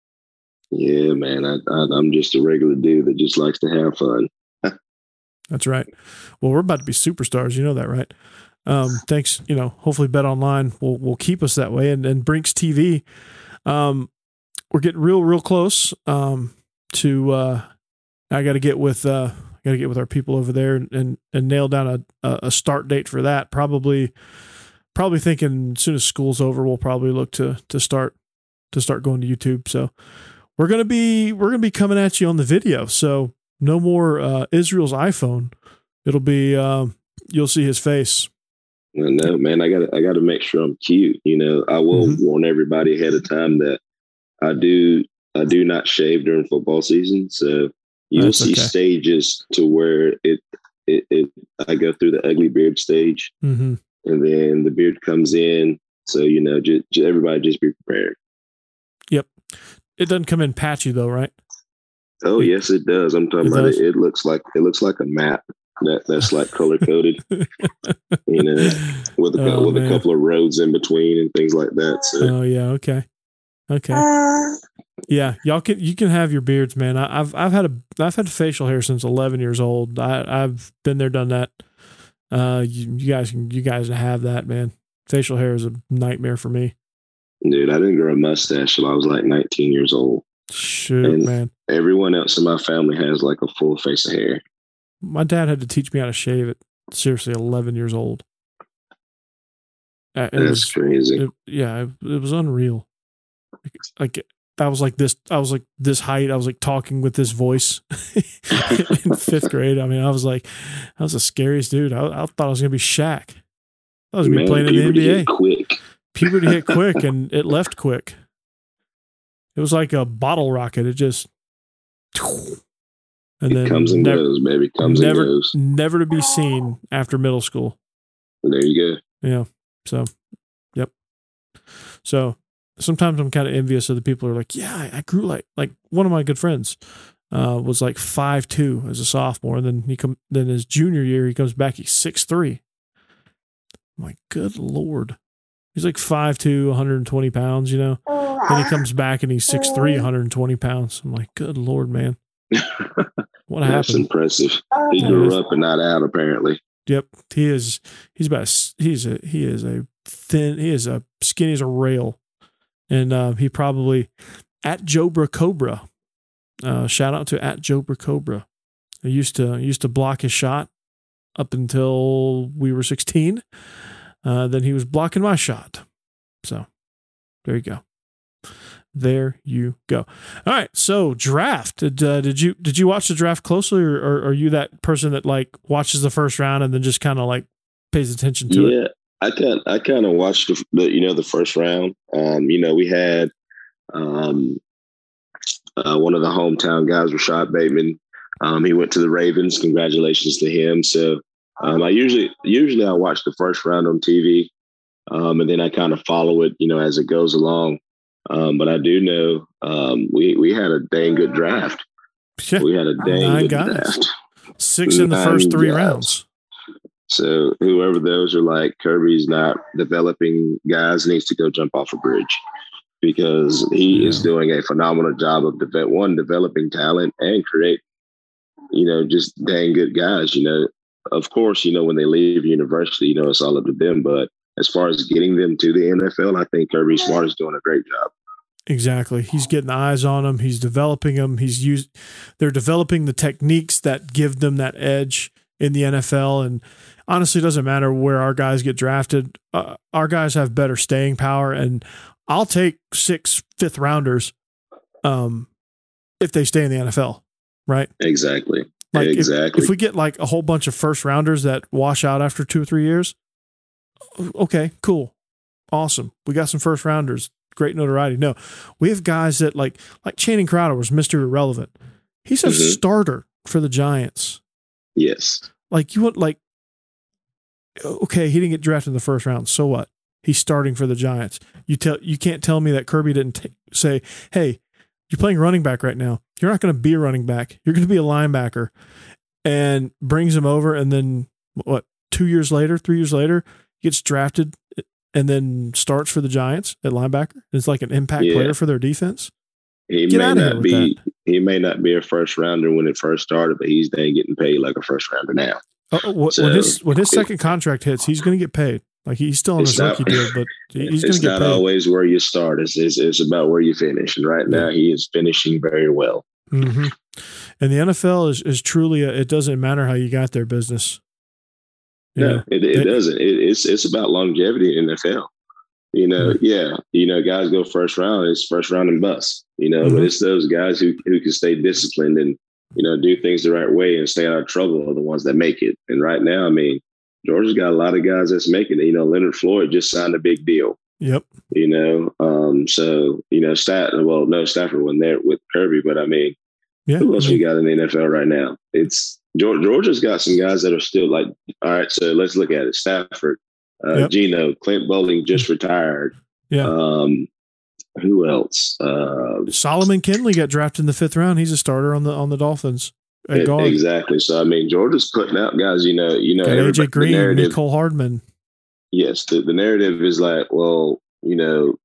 S8: Yeah, man. I, I, I'm just a regular dude that just likes to have fun.
S7: That's right. Well, we're about to be superstars. You know that, right? Um, thanks. You know, hopefully Bet Online will, will keep us that way. And, and Brinks T V, um, we're getting real, real close, um, to, uh, I got to get with, uh, got to get with our people over there and, and, and nail down a, a start date for that. Probably, probably thinking as soon as school's over, we'll probably look to, to start, to start going to YouTube. So we're going to be, we're going to be coming at you on the video. So no more, uh, Israel's iPhone. It'll be, um, you'll see his face.
S8: No, man, I got I got to make sure I'm cute. You know, I will mm-hmm. warn everybody ahead of time that I do I do not shave during football season. So you'll That's see okay. stages to where it, it it I go through the ugly beard stage,
S7: mm-hmm.
S8: and then the beard comes in. So you know, just, just everybody just be prepared.
S7: Yep, it doesn't come in patchy though, right?
S8: Oh yes, it does. I'm talking it about does. it. It looks like it looks like a map. That that's like color coded, you know, with a oh, with man. a couple of roads in between and things like that. So.
S7: Oh yeah, okay, okay, yeah. Y'all can you can have your beards, man. I, I've I've had a I've had facial hair since eleven years old. I I've been there, done that. Uh, you, you guys can you guys have that, man. Facial hair is a nightmare for me.
S8: Dude, I didn't grow a mustache till I was like nineteen years old.
S7: Shoot,
S8: and
S7: man.
S8: Everyone else in my family has like a full face of hair.
S7: My dad had to teach me how to shave at seriously eleven years old. It
S8: That's
S7: was,
S8: crazy.
S7: It, yeah, it, it was unreal. Like, like I was like this. I was like this height. I was like talking with this voice in fifth grade. I mean, I was like, I was the scariest dude. I, I thought I was gonna be Shaq. I was gonna Man, be playing in the N B A.
S8: Quick.
S7: Puberty hit quick, and it left quick. It was like a bottle rocket. It just. And
S8: it
S7: then
S8: comes and never, goes, baby. Comes
S7: never,
S8: and goes.
S7: Never to be seen after middle school.
S8: There you
S7: go. Yeah. So, yep. So sometimes I'm kind of envious of the people who are like, yeah, I, I grew like, like one of my good friends uh, was like five two as a sophomore. And then he come, then his junior year, he comes back, he's six three. I'm like, good Lord. He's like five two, one hundred twenty pounds, you know? And he comes back and he's six three, one hundred twenty pounds. I'm like, good Lord, man. What happened?
S8: That's impressive. He grew yeah, up and not out, apparently.
S7: Yep, he is. He's about. He's a. He is a thin. He is a skinny as a rail, and uh, he probably at Jobra Cobra Uh, shout out to at Jober Cobra. I used to used to block his shot up until we were sixteen. Uh, then he was blocking my shot. So there you go. There you go. All right. So draft. Did uh, did you did you watch the draft closely, or, or are you that person that like watches the first round and then just kind of like pays attention to
S8: yeah,
S7: it?
S8: I kind I kind of watched the, the you know the first round. Um, you know we had um, uh, one of the hometown guys, Rashad Bateman. Um, he went to the Ravens. Congratulations to him. So um, I usually usually I watch the first round on T V, um, and then I kind of follow it you know as it goes along. Um, but I do know um, we we had a dang good draft.
S7: Yeah.
S8: We had a dang
S7: Nine
S8: good
S7: guys.
S8: draft.
S7: Six in the
S8: Nine
S7: first three
S8: guys.
S7: rounds.
S8: So whoever those are like, Kirby's not developing guys, needs to go jump off a bridge, because he
S7: Yeah.
S8: is doing a phenomenal job of de- one developing talent and create, you know, just dang good guys. You know, of course, you know when they leave university, you know it's all up to them, but as far as getting them to the N F L, I think Kirby Smart is doing a great job.
S7: Exactly. He's getting eyes on them. He's developing them. He's used. They're developing the techniques that give them that edge in the N F L. And honestly, it doesn't matter where our guys get drafted. Uh, our guys have better staying power, and I'll take six fifth rounders um, if they stay in the N F L. Right.
S8: Exactly.
S7: Like
S8: exactly.
S7: If, if we get like a whole bunch of first rounders that wash out after two or three years, okay, cool. Awesome. We got some first rounders. Great notoriety. No, we have guys that like, like Channing Crowder was Mister Irrelevant. He's a
S8: Mhm.
S7: starter for the Giants.
S8: Yes.
S7: Like you want like, okay, he didn't get drafted in the first round. So what? He's starting for the Giants. You tell, you can't tell me that Kirby didn't t- say, hey, you're playing running back right now. You're not going to be a running back. You're going to be a linebacker, and brings him over. And then what, two years later, three years later, gets drafted and then starts for the Giants at linebacker. It's like an impact
S8: Yeah.
S7: player for their defense.
S8: He
S7: Get
S8: may
S7: outta here
S8: not
S7: with
S8: be
S7: that.
S8: he may not be a first rounder when it first started, but he's dang getting paid like a first rounder now.
S7: Oh, oh, when
S8: So,
S7: his when his
S8: it-
S7: second contract hits, he's going to get paid. Like he's still on
S8: It's
S7: his
S8: not-
S7: rookie deal, but he's going to
S8: It's
S7: get
S8: not
S7: paid.
S8: always where you start. It's, it's it's about where you finish. And right now he is finishing very well.
S7: hmm And the N F L is is truly a, it doesn't matter how you got there business. You
S8: No,
S7: know,
S8: it, it
S7: they-
S8: doesn't. It, it's it's about longevity in the N F L. You know,
S7: Mhm.
S8: yeah, you know, guys go first round. It's first round and bust. You know, but
S7: Mhm.
S8: it's those guys who who can stay disciplined and you know do things the right way and stay out of trouble are the ones that make it. And right now, I mean, Georgia's got a lot of guys that's making it. You know, Leonard Floyd just signed a big deal.
S7: Yep.
S8: You know, um, so you know, Stat. Well, no, Stafford wasn't there with Kirby, but I mean,
S7: Yeah.
S8: who else
S7: I mean,
S8: we got in the N F L right now? It's Georgia, Georgia's got some guys that are still like, all right, so let's look at it. Stafford, uh,
S7: Yep.
S8: Geno, Clint Bowling just retired.
S7: Yeah.
S8: Um, who else? Uh,
S7: Solomon Kinley got drafted in the fifth round. He's a starter on the on the Dolphins. At
S8: e-
S7: guard.
S8: exactly. So I mean, Georgia's putting out guys. You know, you know,
S7: Got A J
S8: everybody- the
S7: Green,
S8: narrative.
S7: Nicole Hardman.
S8: Yes, the, the narrative is like, well, you know,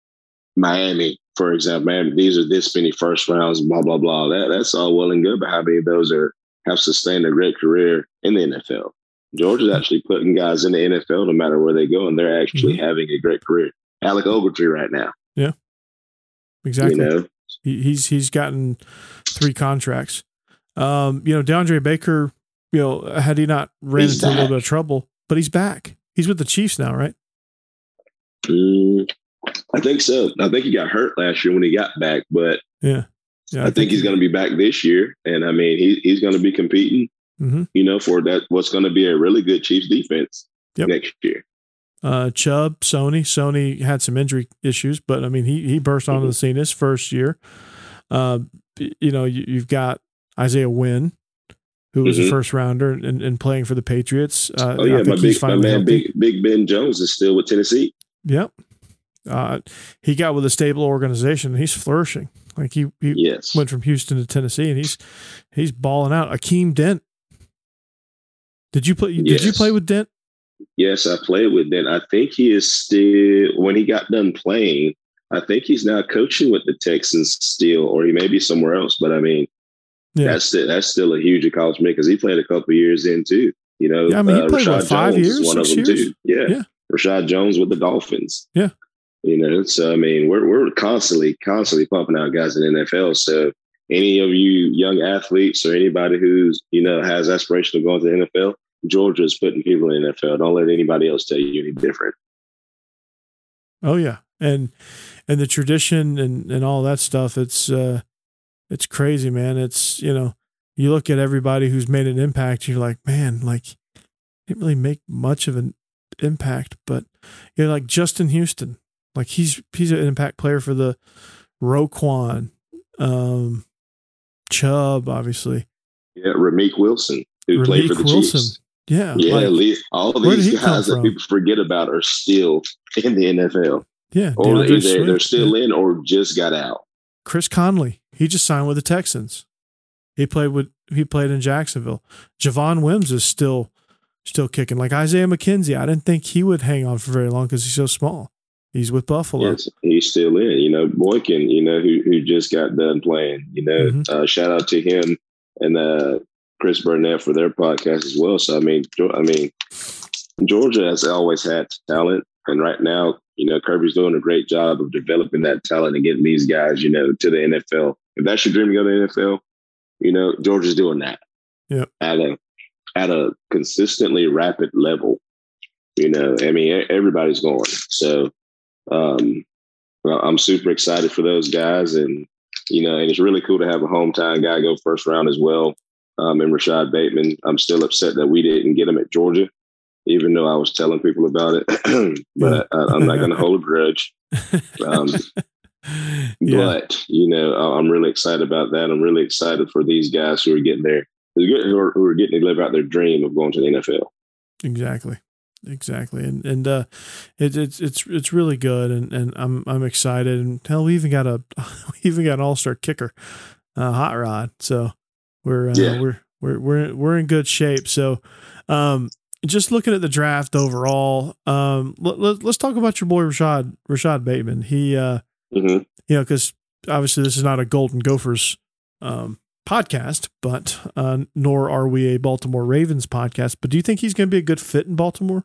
S8: Miami, for example, Miami, these are this many first rounds, blah blah blah. That that's all well and good, but how many of those are have sustained a great career in the N F L? Georgia's actually putting guys in the N F L no matter where they go, and they're actually
S7: Mm-hmm.
S8: having a great career. Alec Ogletree right now,
S7: Exactly.
S8: you know,
S7: He, he's he's gotten three contracts. Um, you know, DeAndre Baker, you know, had he not ran
S8: He's
S7: into a little
S8: back.
S7: bit of trouble, but he's back. He's with the Chiefs now, right?
S8: Mm, I think so. I think he got hurt last year when he got back, but
S7: Yeah. Yeah.
S8: I, think he's going to be back this year, and I mean, he, he's going to be competing,
S7: Mm-hmm.
S8: you know, for that what's going to be a really good Chiefs defense
S7: Yep.
S8: next year.
S7: Uh, Chubb, Sony. Sony had some injury issues, but I mean, he he burst onto the scene his first year. Uh, you know, you, you've got Isaiah Wynn, who was a
S8: Mhm.
S7: first rounder and, and playing for the Patriots. Uh,
S8: Oh yeah,
S7: I
S8: my
S7: think he's
S8: big my
S7: finally
S8: man,
S7: healthy.
S8: big Big Ben Jones is still with Tennessee.
S7: Yep. Uh, he got with a stable organization. And he's flourishing. Like he, he
S8: Yes,
S7: went from Houston to Tennessee, and he's he's balling out. Akeem Dent. Did you play? Did you
S8: Yes.
S7: play with Dent?
S8: yes, I played with Ben. I think he is still when he got done playing. I think he's now coaching with the Texans still, or he may be somewhere else. But I mean,
S7: Yeah.
S8: that's still, that's still a huge accomplishment because he played a couple of years in too. You know,
S7: Yeah, I mean, he
S8: uh,
S7: played, what,
S8: Rashad
S7: five
S8: Jones
S7: years,
S8: is one of
S7: six
S8: them
S7: years?
S8: too. Yeah.
S7: Yeah.
S8: Rashad Jones with the Dolphins.
S7: Yeah.
S8: You know, so I mean, we're we're constantly, constantly pumping out guys in the N F L. So any of you young athletes or anybody who's, you know, has aspiration of going to the N F L, Georgia is putting people in the N F L. Don't let anybody else tell you any different.
S7: Oh yeah. And, and the tradition and, and all that stuff, it's, uh, it's crazy, man. It's, you know, you look at everybody who's made an impact, you're like, man, like, didn't really make much of an impact, but you know, like Justin Houston, like he's, he's an impact player for the Roquan, um, Chubb, obviously.
S8: Yeah. Ramik Wilson, who
S7: Ramik
S8: played for the
S7: Wilson.
S8: Chiefs.
S7: Yeah.
S8: Yeah.
S7: Like,
S8: all of these guys that people forget about are still in the N F L.
S7: Yeah.
S8: Or
S7: DeAndre
S8: either
S7: Swift,
S8: they're still
S7: yeah.
S8: in or just got out.
S7: Chris Conley, he just signed with the Texans. He played with, he played in Jacksonville. Javon Wims is still, still kicking. Like Isaiah McKenzie, I didn't think he would hang on for very long because he's so small. He's with Buffalo.
S8: Yes, he's still in. You know, Boykin, you know, who who just got done playing. You know, mm-hmm. uh, shout out to him and uh, Chris Burnett for their podcast as well. So I mean, I mean, Georgia has always had talent, and right now, you know, Kirby's doing a great job of developing that talent and getting these guys, you know, to the N F L. If that's your dream to go to the N F L, you know, Georgia's doing that.
S7: Yeah,
S8: at a at a consistently rapid level. You know, I mean, everybody's going. So. Um, well, I'm super excited for those guys, and you know, and it's really cool to have a hometown guy go first round as well. Um, and Rashad Bateman, I'm still upset that we didn't get him at Georgia, even though I was telling people about it. But I, I'm not going to hold a grudge. Um, yeah. But you know, I'm really excited about that. I'm really excited for these guys who are getting there, who are, who are getting to live out their dream of going to the N F L.
S7: Exactly. Exactly. And, and, uh, it, it's, it's, it's really good. And, and I'm, I'm excited. And hell, we even got a, we even got an all-star kicker, uh, Hot Rod. So we're, uh, yeah. we're, we're, we're, we're in good shape. So, um, just looking at the draft overall, um, let, let, let's talk about your boy, Rashad, Rashad Bateman. He, uh,
S8: mm-hmm.
S7: you know, cause obviously this is not a Golden Gophers, um, podcast, but, uh, nor are we a Baltimore Ravens podcast, but do you think he's going to be a good fit in Baltimore?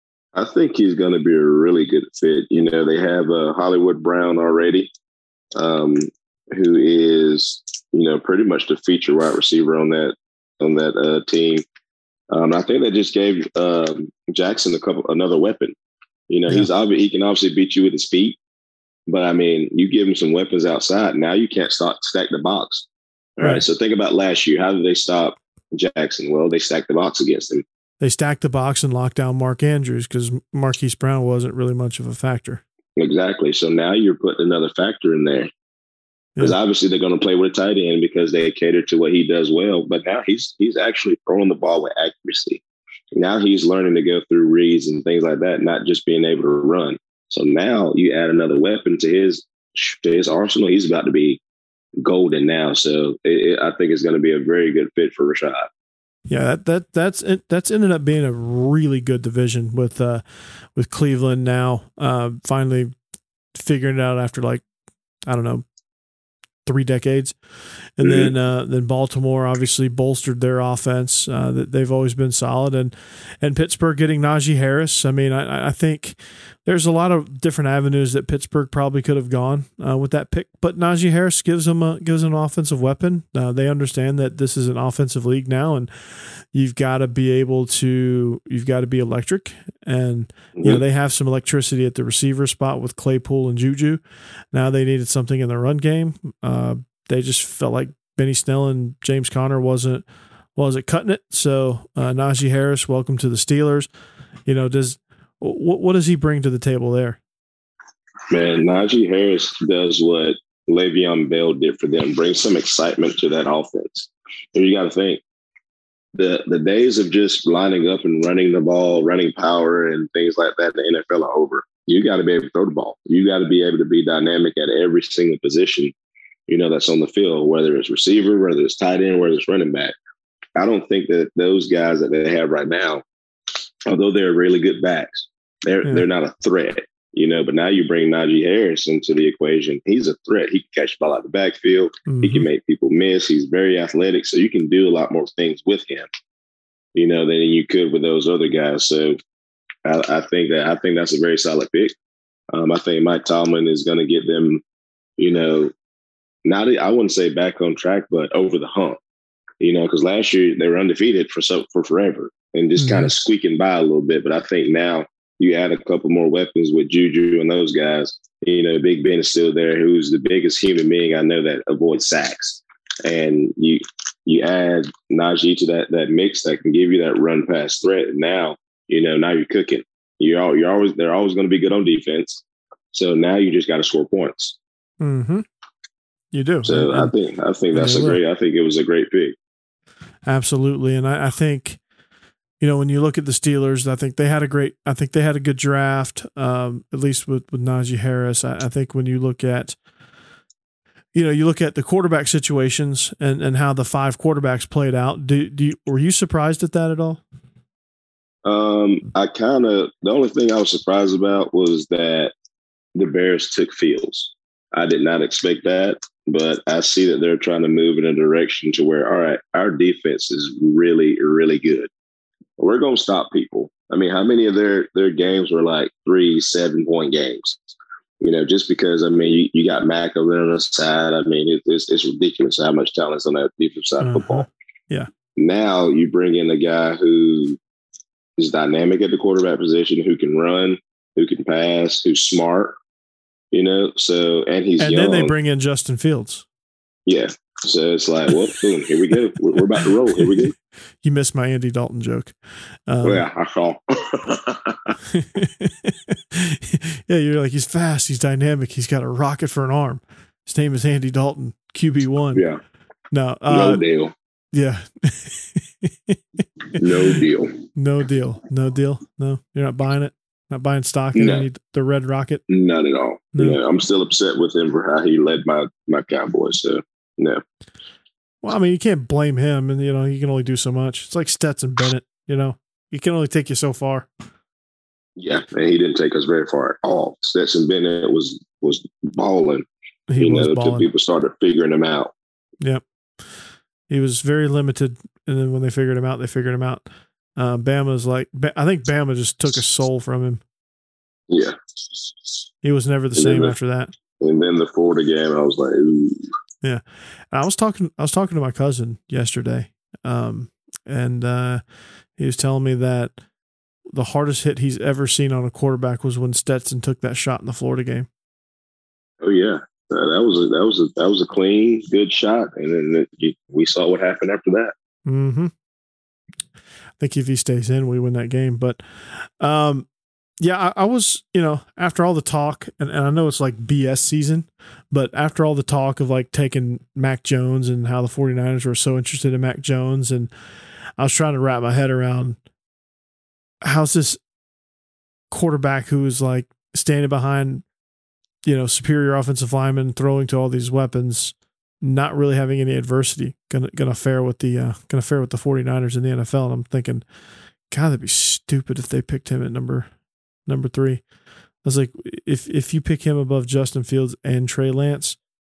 S8: I think he's going to be a really good fit. You know, they have uh, Hollywood Brown already, um, who is, you know, pretty much the feature wide receiver on that on that uh, team. Um, I think they just gave um, Jackson a couple another weapon. You know, yeah. he's obvi- he can obviously beat you with his feet, but I mean, you give him some weapons outside. Now you can't start stack the box. All right. right. So think about last year. How did they stop Jackson? Well, they stacked the box against him.
S7: They stacked the box and locked down Mark Andrews because Marquise Brown wasn't really much of a factor.
S8: Exactly. So now you're putting another factor in there. Because yeah. obviously they're going to play with a tight end because they cater to what he does well. But now he's he's actually throwing the ball with accuracy. Now he's learning to go through reads and things like that, not just being able to run. So now you add another weapon to his to his arsenal. He's about to be golden now. So it, it, I think it's going to be a very good fit for Rashad.
S7: Yeah, that, that that's it. That's ended up being a really good division with uh with Cleveland now uh, finally figuring it out after like I don't know three decades, and mm-hmm. then uh, then Baltimore obviously bolstered their offense. Uh, that they've always been solid, and and Pittsburgh getting Najee Harris. I mean, I, I think there's a lot of different avenues that Pittsburgh probably could have gone uh, with that pick, but Najee Harris gives them a gives them an offensive weapon. Uh, they understand that this is an offensive league now, and you've got to be able to you've got to be electric, and you mm-hmm. know they have some electricity at the receiver spot with Claypool and Juju. Now they needed something in the run game. Uh, they just felt like Benny Snell and James Conner wasn't wasn't cutting it. So uh, Najee Harris, welcome to the Steelers. You know, does what what does he bring to the table there?
S8: Man, Najee Harris does what Le'Veon Bell did for them, bring some excitement to that offense. And you got to think the the days of just lining up and running the ball, running power and things like that in the N F L are over. You got to be able to throw the ball. You got to be able to be dynamic at every single position, you know, that's on the field, whether it's receiver, whether it's tight end, whether it's running back. I don't think that those guys that they have right now, although they're really good backs, they're yeah. they're not a threat, you know. But now you bring Najee Harris into the equation. He's a threat. He can catch the ball out the backfield. Mm-hmm. He can make people miss. He's very athletic, so you can do a lot more things with him, you know, than you could with those other guys. So I, I think that I think that's a very solid pick. Um, I think Mike Tomlin is going to get them, you know, not, I wouldn't say back on track, but over the hump. You know, because last year they were undefeated for so, for forever and just mm-hmm. kind of squeaking by a little bit. But I think now you add a couple more weapons with Juju and those guys. You know, Big Ben is still there, who's the biggest human being I know that avoids sacks. And you you add Najee to that that mix that can give you that run pass threat. And now, you know, now you're cooking. You're all, you're always they're always going to be good on defense. So now you just got to score points.
S7: Mm-hmm. You do.
S8: So and, I think I think that's a great. I think it was a great pick.
S7: Absolutely, and I, I think, you know, when you look at the Steelers, I think they had a great. I think they had a good draft, um, at least with with Najee Harris. I, I think when you look at, you know, you look at the quarterback situations and, and how the five quarterbacks played out. Do, do you, were you surprised at that at all?
S8: Um, I kind of the only thing I was surprised about was that the Bears took Fields. I did not expect that, but I see that they're trying to move in a direction to where, all right, our defense is really, really good. We're going to stop people. I mean, how many of their, their games were like three, seven point games? You know, just because, I mean, you, you got Mac over there on the side. I mean, it, it's, it's ridiculous how much talent's on that defensive side
S7: uh-huh.
S8: of football.
S7: Yeah.
S8: Now you bring in a guy who is dynamic at the quarterback position, who can run, who can pass, who's smart. You know, so, and he's
S7: and
S8: young.
S7: then they bring in Justin Fields.
S8: Yeah. So it's like, well, boom, here we go. We're, we're about to roll. Here we go.
S7: You missed my Andy Dalton joke. Um,
S8: oh, yeah, I saw.
S7: Yeah, you're like, he's fast. He's dynamic. He's got a rocket for an arm. His name is Andy Dalton, Q B one.
S8: Yeah.
S7: No, uh,
S8: no deal.
S7: Yeah.
S8: No deal.
S7: No deal. No deal. No, you're not buying it. Not buying stock in
S8: no.
S7: any, the Red Rocket?
S8: Not at all. No. You know, I'm still upset with him for how he led my, my Cowboys. So, no.
S7: Well, I mean, you can't blame him. And, you know, he can only do so much. It's like Stetson Bennett, you know. He can only take you so far.
S8: Yeah, and he didn't take us very far at all. Stetson Bennett was was balling.
S7: He
S8: you
S7: was
S8: know,
S7: balling.
S8: Until people started figuring him out.
S7: Yep. He was very limited. And then when they figured him out, they figured him out. Uh, Bama's like, I think Bama just took a soul from him.
S8: Yeah.
S7: He was never the
S8: and
S7: same
S8: the,
S7: after that.
S8: And then the Florida game, I was like, ooh.
S7: Yeah. I was talking, I was talking to my cousin yesterday. Um, and, uh, he was telling me that the hardest hit he's ever seen on a quarterback was when Stetson took that shot in the Florida game.
S8: Oh yeah. Uh, that was a, that was a, that was a clean, good shot. And then it, we saw what happened after that.
S7: Mm-hmm. I think if he stays in, we win that game. But, um, yeah, I, I was, you know, after all the talk, and, and I know it's like B S season, but after all the talk of like taking Mac Jones and how the 49ers were so interested in Mac Jones, and I was trying to wrap my head around how's this quarterback who is like standing behind, you know, superior offensive linemen, throwing to all these weapons, not really having any adversity, gonna gonna fare with the uh, gonna fare with the 49ers in the N F L. And I'm thinking, God, that'd be stupid if they picked him at number number three. I was like, if if you pick him above Justin Fields and Trey Lance,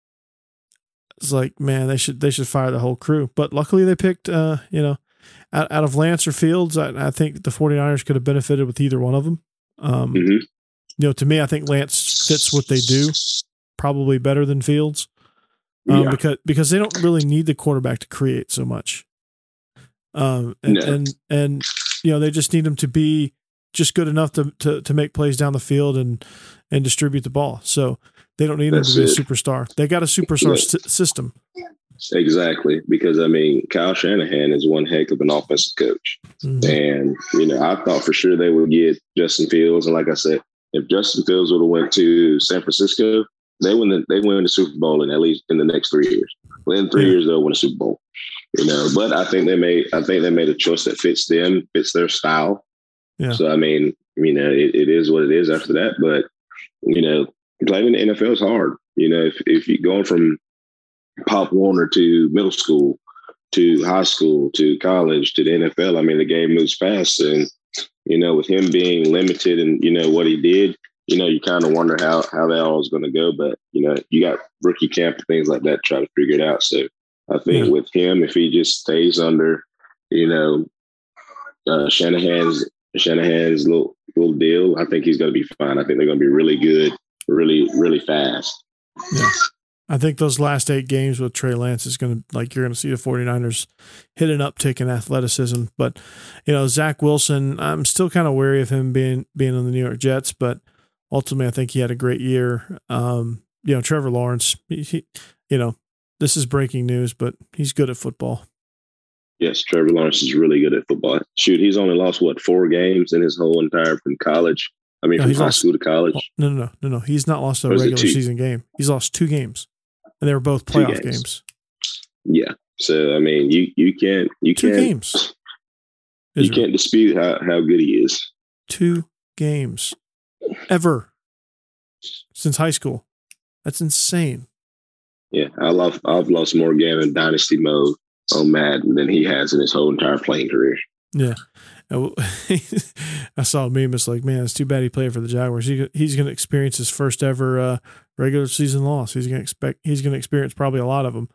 S7: it's like, man, they should they should fire the whole crew. But luckily they picked, uh, you know, out, out of Lance or Fields, I, I think the 49ers could have benefited with either one of them. Um,
S8: mm-hmm.
S7: You know, to me, I think Lance fits what they do probably better than Fields. Um,
S8: yeah.
S7: because because they don't really need the quarterback to create so much, um, and,
S8: no.
S7: and and you know they just need him to be just good enough to, to to make plays down the field and and distribute the ball. So they don't need
S8: That's
S7: him to be
S8: it.
S7: a superstar. They got a superstar
S8: Yeah.
S7: s- system.
S8: Exactly, because I mean Kyle Shanahan is one heck of an offensive coach,
S7: Mm-hmm.
S8: and you know I thought for sure they would get Justin Fields, and like I said, if Justin Fields would have went to San Francisco, they win the they win the Super Bowl in at least in the next three years. Within three
S7: Yeah.
S8: years, they'll win a Super Bowl. You know, but I think they made I think they made a choice that fits them, fits their style.
S7: Yeah.
S8: So I mean, you know, it, it is what it is after that. But you know, playing in the N F L is hard. You know, if if you're going from Pop Warner to middle school to high school to college to the N F L, I mean, the game moves fast, and you know, with him being limited and you know what he did. You know, you kind of wonder how, how that all is going to go, but you know, you got rookie camp and things like that to try to figure it out. So I think
S7: Yeah.
S8: with him, if he just stays under, you know, uh, Shanahan's Shanahan's little little deal, I think he's going to be fine. I think they're going to be really good, really really fast.
S7: Yeah, I think those last eight games with Trey Lance is going to, like, you're going to see the 49ers hit an uptick in athleticism. But, you know, Zach Wilson, I'm still kind of wary of him being being on the New York Jets, but ultimately I think he had a great year. Um, you know, Trevor Lawrence, he, he, you know, this is breaking news, but he's good at football.
S8: Yes, Trevor Lawrence is really good at football. Shoot, he's only lost, what, four games in his whole entire from college? I mean, no, from high lost, school to college?
S7: No, no, no, no, no. He's not lost a regular season game. He's lost two games. And they were both playoff games. games.
S8: Yeah. So I mean, you you can't you
S7: two
S8: can't
S7: games.
S8: You Israel. can't dispute how, how good he is.
S7: Two games ever since high school. That's insane.
S8: Yeah, I love I've lost more games in dynasty mode on Madden than he has in his whole entire playing career.
S7: Yeah. I saw a meme. It's like, man, it's too bad he played for the Jaguars. He, he's going to experience his first ever uh, regular season loss. He's going to expect. He's going to experience probably a lot of them,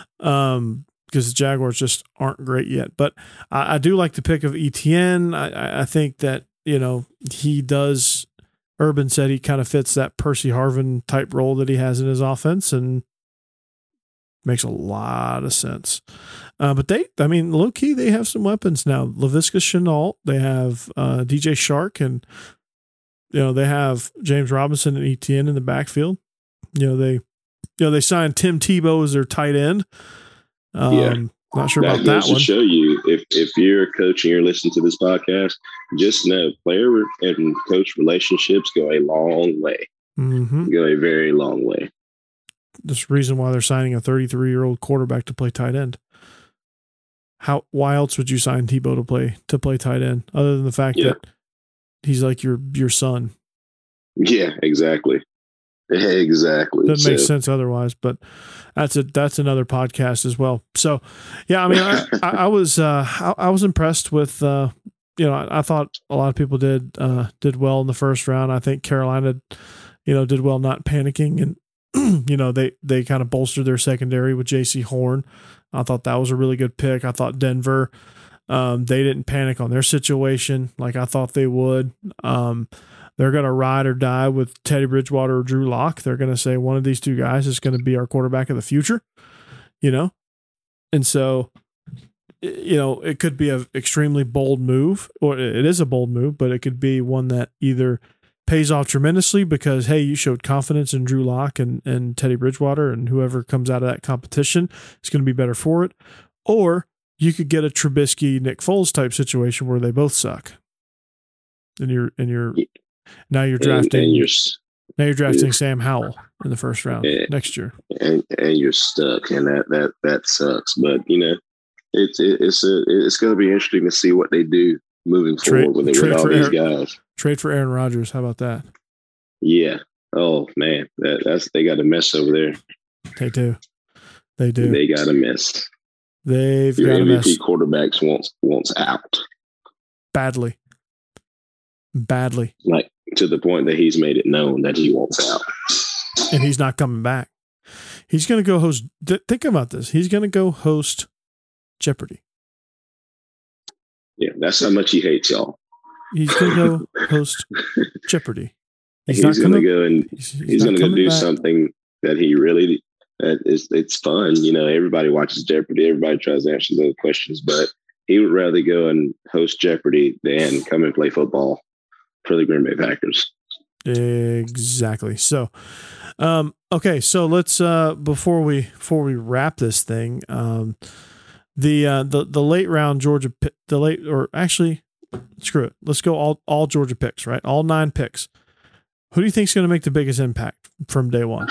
S7: um, because the Jaguars just aren't great yet. But I, I do like the pick of Etienne. I, I think that, you know, he does. Urban said he kind of fits that Percy Harvin type role that he has in his offense, and makes a lot of sense. Uh, but they, I mean, low key, they have some weapons now. Laviska Shenault, they have uh, D J Shark, and, you know, they have James Robinson and Etienne in the backfield. You know, they, you know, they signed Tim Tebow as their tight end. Um, yeah. Not sure that about that one.
S8: To show you, if, if you're a coach and you're listening to this podcast, just know player and coach relationships go a long way.
S7: Mm-hmm.
S8: Go a very long way.
S7: This reason why they're signing a thirty-three-year-old quarterback to play tight end. How? Why else would you sign Tebow to play to play tight end, other than the fact yeah. that he's like your your son?
S8: Yeah, exactly, exactly.
S7: Doesn't so. make sense otherwise, but that's a that's another podcast as well. So, yeah, I mean, I, I, I was uh, I, I was impressed with uh, you know I, I thought a lot of people did uh, did well in the first round. I think Carolina, you know, did well not panicking, and you know they they kind of bolstered their secondary with J C Horn. I thought that was a really good pick. I thought Denver, um, they didn't panic on their situation like I thought they would. Um, they're going to ride or die with Teddy Bridgewater or Drew Lock. They're going to say one of these two guys is going to be our quarterback of the future, you know? And so, you know, it could be an extremely bold move, or it is a bold move, but it could be one that either pays off tremendously because, hey, you showed confidence in Drew Lock and, and Teddy Bridgewater, and whoever comes out of that competition is going to be better for it. Or you could get a Trubisky, Nick Foles type situation where they both suck. And you're, and you're, now you're drafting, and, and you're, now you're drafting you're, Sam Howell in the first round and, next year.
S8: And, and you're stuck, and that, that, that sucks. But, you know, it's, it, it's, a, it's going to be interesting to see what they do moving
S7: trade,
S8: forward when they with all these
S7: Aaron,
S8: guys.
S7: Trade for Aaron Rodgers. How about that?
S8: Yeah. Oh man, that, that's they got a mess over there.
S7: They do. They do.
S8: They got a mess.
S7: They've
S8: Your
S7: got
S8: M V P
S7: a mess.
S8: quarterbacks wants wants out
S7: badly. Badly.
S8: Like to the point that he's made it known that he wants out,
S7: and he's not coming back. He's going to go host. Th- think about this. He's going to go host Jeopardy.
S8: Yeah, that's how much he hates y'all.
S7: He's going to go host Jeopardy.
S8: He's, he's going to go and he's, he's, he's going to go do back. something that he really that is. It's fun, you know. Everybody watches Jeopardy. Everybody tries to answer those questions, but he would rather go and host Jeopardy than come and play football for the Green Bay Packers.
S7: Exactly. So, um, okay. So let's uh, before we before we wrap this thing. Um, The uh, the the late round Georgia the late or actually screw it. Let's go all all Georgia picks, right? All nine picks. Who do you think is going to make the biggest impact from day one?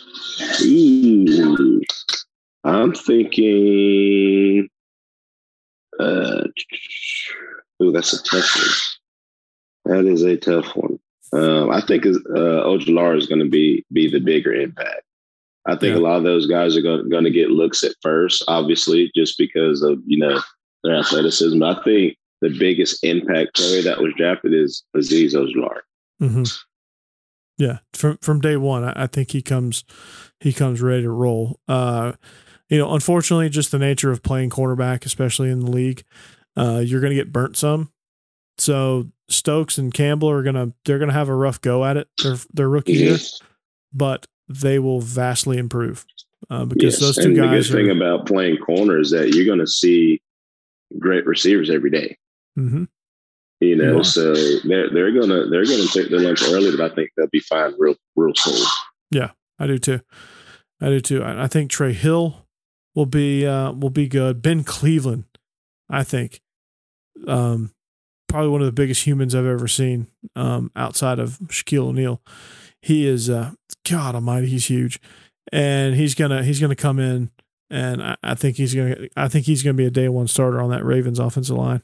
S8: Ooh, I'm thinking. Uh, ooh, that's a tough one. That is a tough one. Um, I think uh, Ojulari is going to be be the bigger impact. I think yeah. a lot of those guys are going, going to get looks at first, obviously, just because of, you know, their athleticism. I think the biggest impact player that was drafted is Azeez Ojulari.
S7: Mm-hmm. Yeah, from from day one, I, I think he comes he comes ready to roll. Uh, you know, unfortunately, just the nature of playing quarterback, especially in the league, uh, you're going to get burnt some. So Stokes and Campbell are gonna they're gonna have a rough go at it. Their their rookie year, but they will vastly improve uh, because
S8: yes.
S7: those two
S8: and
S7: guys.
S8: The good
S7: are,
S8: thing about playing corner is that you're going to see great receivers every day.
S7: Mm-hmm.
S8: You know, you so they're they're gonna they're gonna take their lunch early, but I think they'll be fine real real soon.
S7: Yeah, I do too. I do too. I, I think Trey Hill will be uh, will be good. Ben Cleveland, I think, um, probably one of the biggest humans I've ever seen um, outside of Shaquille O'Neal. He is uh, God Almighty, he's huge, and he's gonna he's gonna come in, and I, I think he's gonna I think he's gonna be a day one starter on that Ravens offensive line.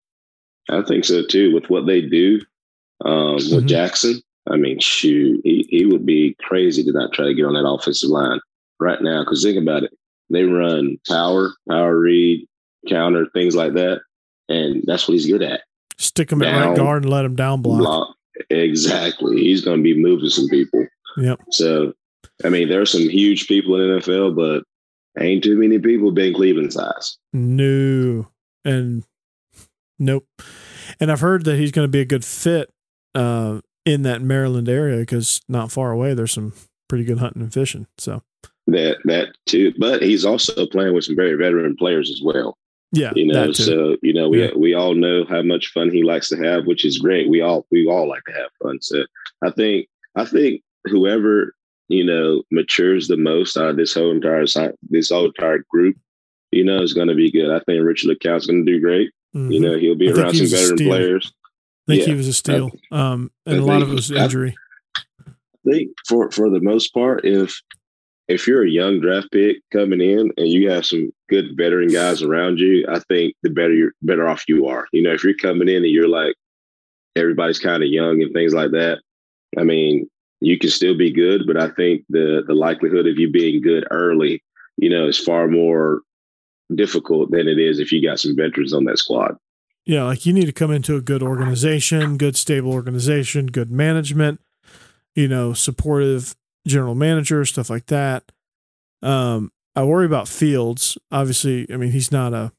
S8: I think so too. With what they do um, with mm-hmm. Jackson, I mean, shoot, he, he would be crazy to not try to get on that offensive line right now. Because think about it, they run power, power read, counter, things like that, and that's what he's good at.
S7: Stick him down, at right guard and let him down block. block.
S8: Exactly, he's going to be moving some people.
S7: Yep.
S8: So, I mean, there are some huge people in the N F L, but ain't too many people Ben Cleveland size.
S7: No, and. Nope. And I've heard that he's going to be a good fit uh, in that Maryland area because not far away, there's some pretty good hunting and fishing. So
S8: that that too, but he's also playing with some very veteran players as well.
S7: Yeah,
S8: you know. So you know, we yeah. we all know how much fun he likes to have, which is great. We all we all like to have fun. So I think I think whoever you know matures the most out of this whole entire this whole entire group, you know, is going to be good. I think Richard LeCounte's going to do great. Mm-hmm. You know, he'll be I around some veteran players.
S7: I think yeah. he was a steal. Um, and I a lot of it was injury.
S8: I think for, for the most part, if if you're a young draft pick coming in and you have some good veteran guys around you, I think the better you're better off you are. You know, if you're coming in and you're like everybody's kind of young and things like that, I mean, you can still be good, but I think the the likelihood of you being good early, you know, is far more difficult than it is if you got some veterans on that squad.
S7: Yeah, like you need to come into a good organization, good stable organization, good management, you know, supportive general manager, stuff like that. Um, I worry about Fields. Obviously, I mean, he's not a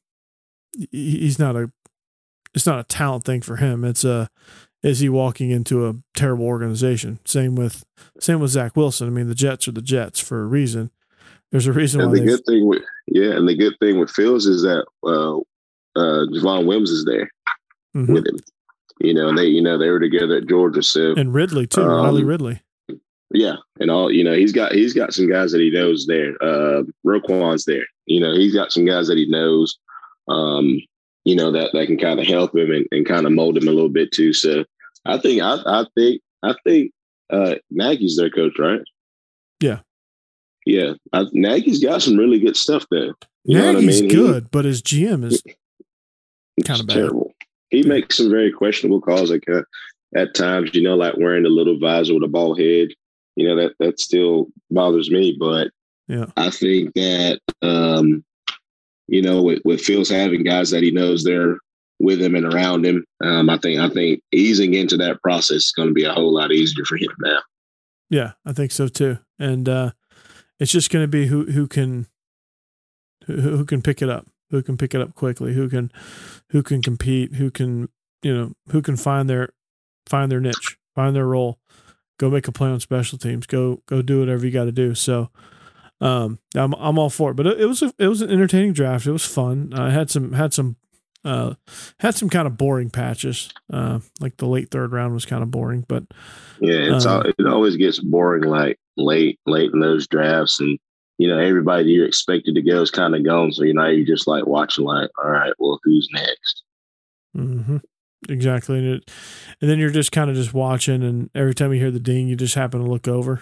S7: he's not a it's not a talent thing for him. It's a is he walking into a terrible organization? Same with same with Zach Wilson. I mean, the Jets are the Jets for a reason. There's a reason
S8: and
S7: why.
S8: The good thing with yeah, and the good thing with Fields is that uh, uh, Javon Wims is there mm-hmm. with him. You know, and they you know they were together at Georgia, so
S7: and Ridley too, um, Riley Ridley.
S8: Yeah, and all you know, he's got he's got some guys that he knows there. Uh, Roquan's there. You know, he's got some guys that he knows. Um, you know that that can kind of help him and, and kind of mold him a little bit too. So I think I I think I think uh, Nagy's their coach, right?
S7: Yeah.
S8: Yeah, I, Nagy's got some really good stuff there.
S7: You Nagy's know what I mean? good, he, but his G M is kind of bad.
S8: Terrible. He makes some very questionable calls like uh, at times, you know, like wearing a little visor with a bald head. You know, that, that still bothers me. But
S7: yeah,
S8: I think that, um, you know, with, with Fields having guys that he knows they're with him and around him, um, I think I think easing into that process is going to be a whole lot easier for him now.
S7: Yeah, I think so too. And, uh, it's just going to be who who can who, who can pick it up, who can pick it up quickly, who can who can compete, who can you know who can find their find their niche, find their role, go make a play on special teams, go go do whatever you got to do. So um, I'm I'm all for it. But it, it was a, it was an entertaining draft. It was fun. I had some had some uh, had some kind of boring patches. Uh, like the late third round was kind of boring, but
S8: yeah, it's
S7: um,
S8: all, it always gets boring like. late, late in those drafts. And, you know, everybody you're expected to go is kind of gone. So, you know, you're just like watching like, all right, well, who's next?
S7: Mm-hmm. Exactly. And, it, and then you're just kind of just watching. And every time you hear the ding, you just happen to look over.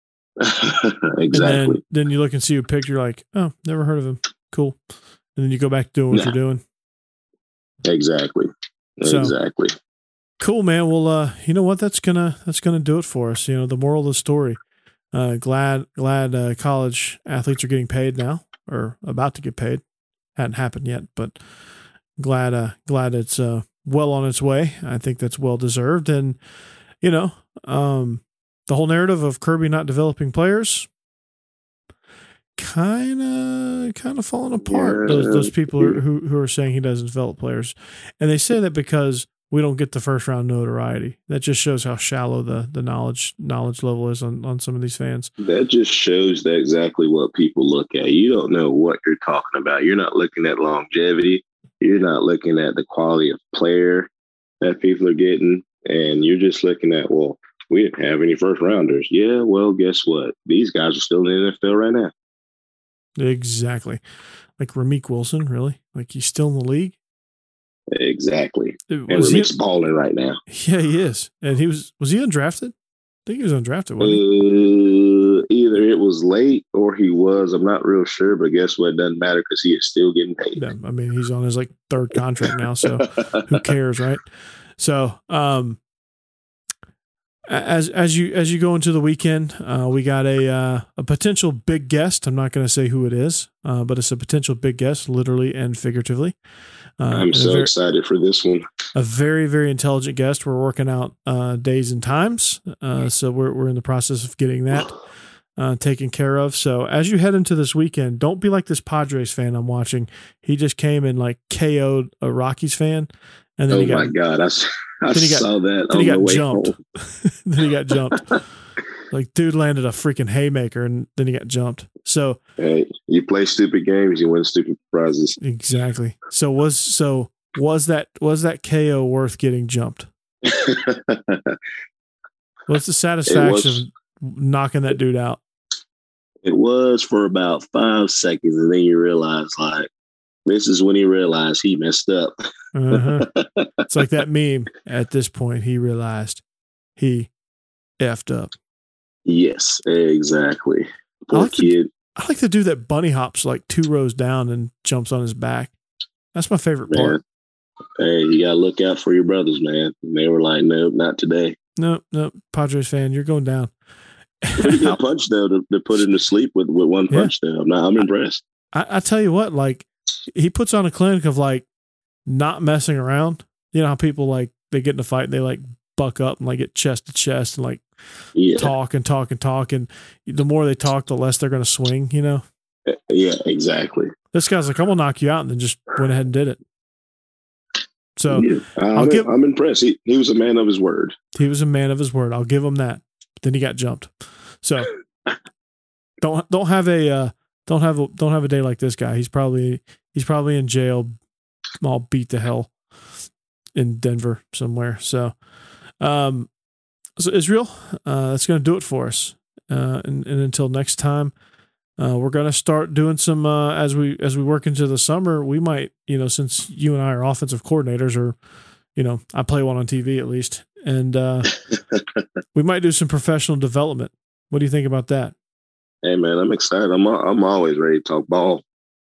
S8: Exactly.
S7: And then, then you look and see a picture like, oh, never heard of him. Cool. And then you go back to doing what nah. you're doing.
S8: Exactly.
S7: So,
S8: exactly.
S7: Cool, man. Well, uh, you know what? That's gonna, that's going to do it for us. You know, the moral of the story. Uh, glad, glad uh, college athletes are getting paid now, or about to get paid. Hadn't happened yet, but glad, uh, glad it's uh, well on its way. I think that's well deserved. And you know, um, the whole narrative of Kirby not developing players, kind of, kind of falling apart. Yeah. Those those people are, who who are saying he doesn't develop players, and they say that because we don't get the first round notoriety. That just shows how shallow the the knowledge knowledge level is on, on some of these fans.
S8: That just shows that exactly what people look at. You don't know what you're talking about. You're not looking at longevity. You're not looking at the quality of player that people are getting. And you're just looking at, well, we didn't have any first rounders. Yeah, well, guess what? These guys are still in the N F L right now.
S7: Exactly. Like Ramik Wilson, really? Like he's still in the league?
S8: Exactly. And
S7: Was
S8: Ramik's
S7: he,
S8: balling right now.
S7: Yeah, he is. And he was, was he undrafted? I think he was undrafted, wasn't
S8: he? Uh, either it was late or he was. I'm not real sure, but guess what? It doesn't matter because he is still getting paid.
S7: Yeah, I mean, he's on his like third contract now, so who cares, right? So, um, as as you as you go into the weekend, uh, we got a uh, a potential big guest. I'm not going to say who it is, uh, but it's a potential big guest, literally and figuratively. Uh,
S8: I'm so very, excited for this one.
S7: A very very intelligent guest. We're working out uh, days and times, uh, so we're we're in the process of getting that uh, taken care of. So as you head into this weekend, don't be like this Padres fan I'm watching. He just came and like K O'd a Rockies fan. And then
S8: oh
S7: he got,
S8: my God! I, I
S7: then he got,
S8: saw that.
S7: Then
S8: on
S7: he got
S8: the way
S7: jumped.
S8: home.
S7: Then he got jumped. Like dude landed a freaking haymaker, and then he got jumped. So
S8: hey, you play stupid games, you win stupid prizes.
S7: Exactly. So was so was that was that K O worth getting jumped? What's the satisfaction was, of knocking that dude out?
S8: It was for about five seconds, and then you realize like. This is when he realized he messed up.
S7: uh-huh. It's like that meme. At this point, he realized he effed up.
S8: Yes, exactly. Poor
S7: I like
S8: kid.
S7: The, I like the dude that bunny hops like two rows down and jumps on his back. That's my favorite
S8: man.
S7: part.
S8: Hey, you got to look out for your brothers, man. And they were like, nope, not today.
S7: Nope, nope. Padres fan, you're going down.
S8: Pretty good punch, though, to, to put him to sleep with, with one punch, yeah. though. I'm, not, I'm impressed.
S7: I, I tell you what, like, he puts on a clinic of like not messing around. You know how people like they get in a fight and they like buck up and like get chest to chest and like yeah. talk and talk and talk. And the more they talk, the less they're going to swing, you know?
S8: Yeah, exactly.
S7: This guy's like, I'm going to knock you out, and then just went ahead and did it. So
S8: yeah.
S7: I'll
S8: I'm,
S7: give,
S8: I'm impressed. He, he was a man of his word.
S7: He was a man of his word. I'll give him that. But then he got jumped. So don't, don't have a, uh, don't have a, don't have a day like this guy. He's probably, He's probably in jail, all beat to hell in Denver somewhere. So, um, so Israel, uh, that's going to do it for us. Uh, and, and until next time, uh, we're going to start doing some, uh, as we, as we work into the summer, we might, you know, since you and I are offensive coordinators, or, you know, I play one on T V at least, and, uh, we might do some professional development. What do you think about that?
S8: Hey man, I'm excited. I'm, I'm always ready to talk ball.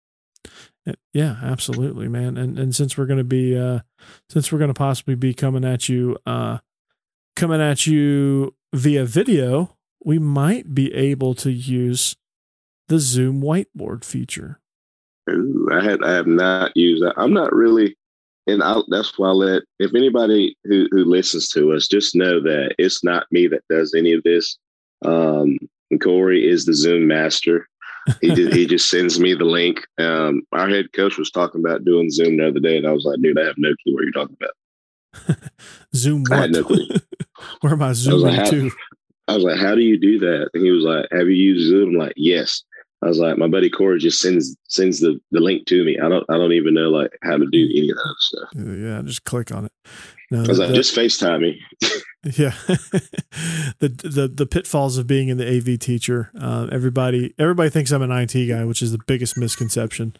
S7: Yeah, absolutely, man. And and since we're going to be, uh, since we're going to possibly be coming at you, uh, coming at you via video, we might be able to use the Zoom whiteboard feature.
S8: Ooh, I had I have not used that. I'm not really, and I, that's why I let if anybody who who listens to us just know that it's not me that does any of this. Um, Corey is the Zoom master. he just, he just sends me the link. Um, our head coach was talking about doing Zoom the other day, and I was like, dude, I have no clue what you're talking about.
S7: Zoom what?
S8: I had no clue.
S7: Where am I zooming
S8: I like,
S7: to?
S8: I was like, how do you do that? And he was like, have you used Zoom? I'm like, yes. I was like, my buddy Corey just sends sends the, the link to me. I don't I don't even know like how to do any of that stuff.
S7: Yeah, just click on it. No,
S8: I was
S7: the,
S8: like, just FaceTime me.
S7: Yeah, the the the pitfalls of being in the A V teacher. Uh, everybody everybody thinks I'm an I T guy, which is the biggest misconception.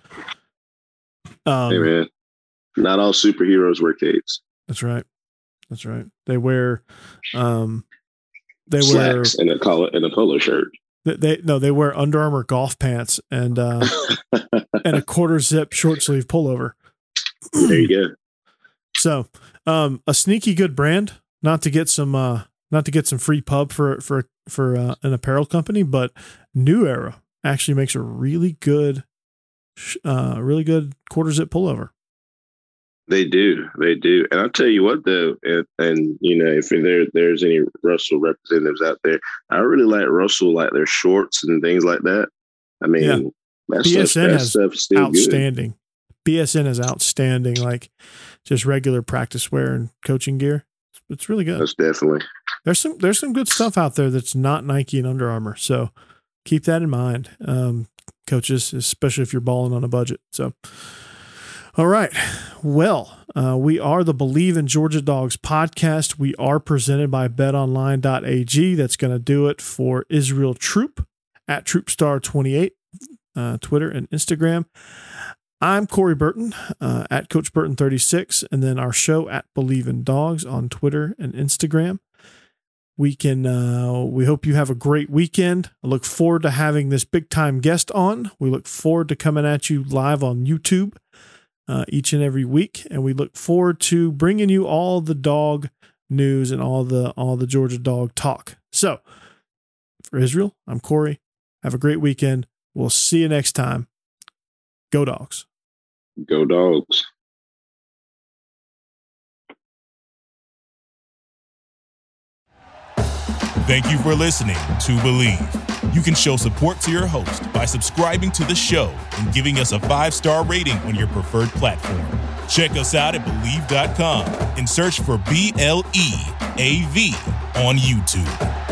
S7: Um,
S8: hey man, not all superheroes wear capes.
S7: That's right. That's right. They wear, um, they
S8: Slacks
S7: wear
S8: and a collar and a polo shirt.
S7: They, they no, they wear Under Armour golf pants and uh, and a quarter zip short sleeve pullover.
S8: There you go.
S7: So, um, a sneaky good brand. Not to get some, uh, not to get some free pub for for for uh, an apparel company, but New Era actually makes a really good, uh, really good quarter zip pullover.
S8: They do, they do, and I'll tell you what, though, and, and you know, if there there's any Russell representatives out there, I really like Russell, like their shorts and things like that. I mean,
S7: yeah.
S8: that
S7: B S N
S8: stuff, that
S7: has
S8: stuff's still
S7: outstanding.
S8: good.
S7: B S N is outstanding. Like, just regular practice wear and coaching gear. It's really good.
S8: That's definitely.
S7: There's some there's some good stuff out there that's not Nike and Under Armour. So keep that in mind, um, coaches, especially if you're balling on a budget. So, all right. Well, uh, we are the Believe in Georgia Dogs podcast. We are presented by bet online dot a g. That's going to do it for Israel Troop at Troopstar twenty-eight, uh, Twitter and Instagram. I'm Corey Burton, uh, at Coach Burton thirty-six, and then our show at Believe in Dogs on Twitter and Instagram. We can. Uh, we hope you have a great weekend. I look forward to having this big time guest on. We look forward to coming at you live on YouTube uh, each and every week, and we look forward to bringing you all the dog news and all the all the Georgia dog talk. So, for Israel, I'm Corey. Have a great weekend. We'll see you next time. Go Dogs.
S8: Go Dogs.
S2: Thank you for listening to Believe. You can show support to your host by subscribing to the show and giving us a five-star rating on your preferred platform. Check us out at Believe dot com and search for B L E A V on YouTube.